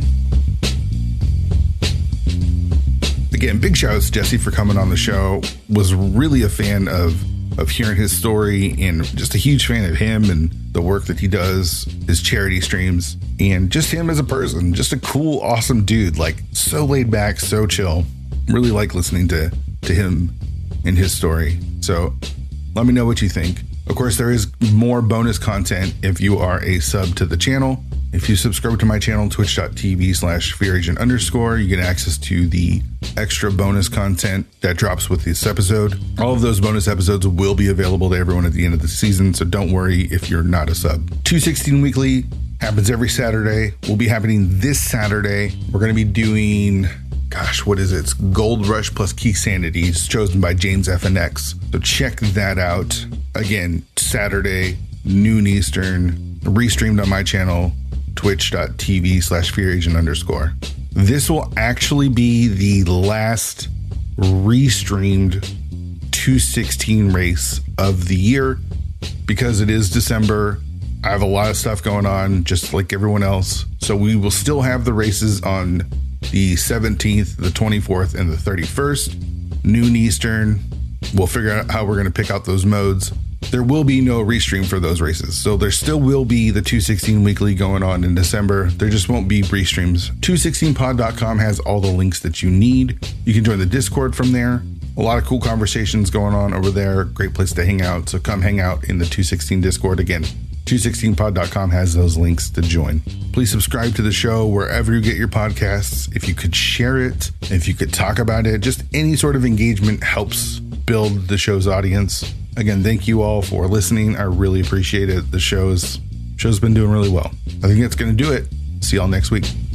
Again, big shout out to Jesse for coming on the show. Was really a fan of hearing his story and just a huge fan of him and the work that he does, his charity streams, and just him as a person. Just a cool, awesome dude. Like, so laid back, so chill. Really like listening to him and his story. So let me know what you think. Of course, there is more bonus content if you are a sub to the channel. If you subscribe to my channel, twitch.tv/fearagent_, you get access to the extra bonus content that drops with this episode. All of those bonus episodes will be available to everyone at the end of the season, so don't worry if you're not a sub. 216 Weekly happens every Saturday. Will be happening this Saturday. We're going to be doing, what is it? It's Gold Rush plus Key Sanity. It's chosen by James FNX. So check that out. Again, Saturday, noon Eastern, restreamed on my channel, twitch.tv/fearagent_. This will actually be the last restreamed 216 race of the year because it is December. I have a lot of stuff going on, just like everyone else. So we will still have the races on the 17th, the 24th, and the 31st, noon Eastern. We'll figure out how we're going to pick out those modes. There will be no restream for those races. So there still will be the 216 Weekly going on in December. There just won't be restreams. 216pod.com has all the links that you need. You can join the Discord from there. A lot of cool conversations going on over there. Great place to hang out. So come hang out in the 216 Discord. Again, 216pod.com has those links to join. Please subscribe to the show wherever you get your podcasts. If you could share it, if you could talk about it, just any sort of engagement helps build the show's audience. Again, thank you all for listening. I really appreciate it. The show's been doing really well. I think that's going to do it. See y'all next week.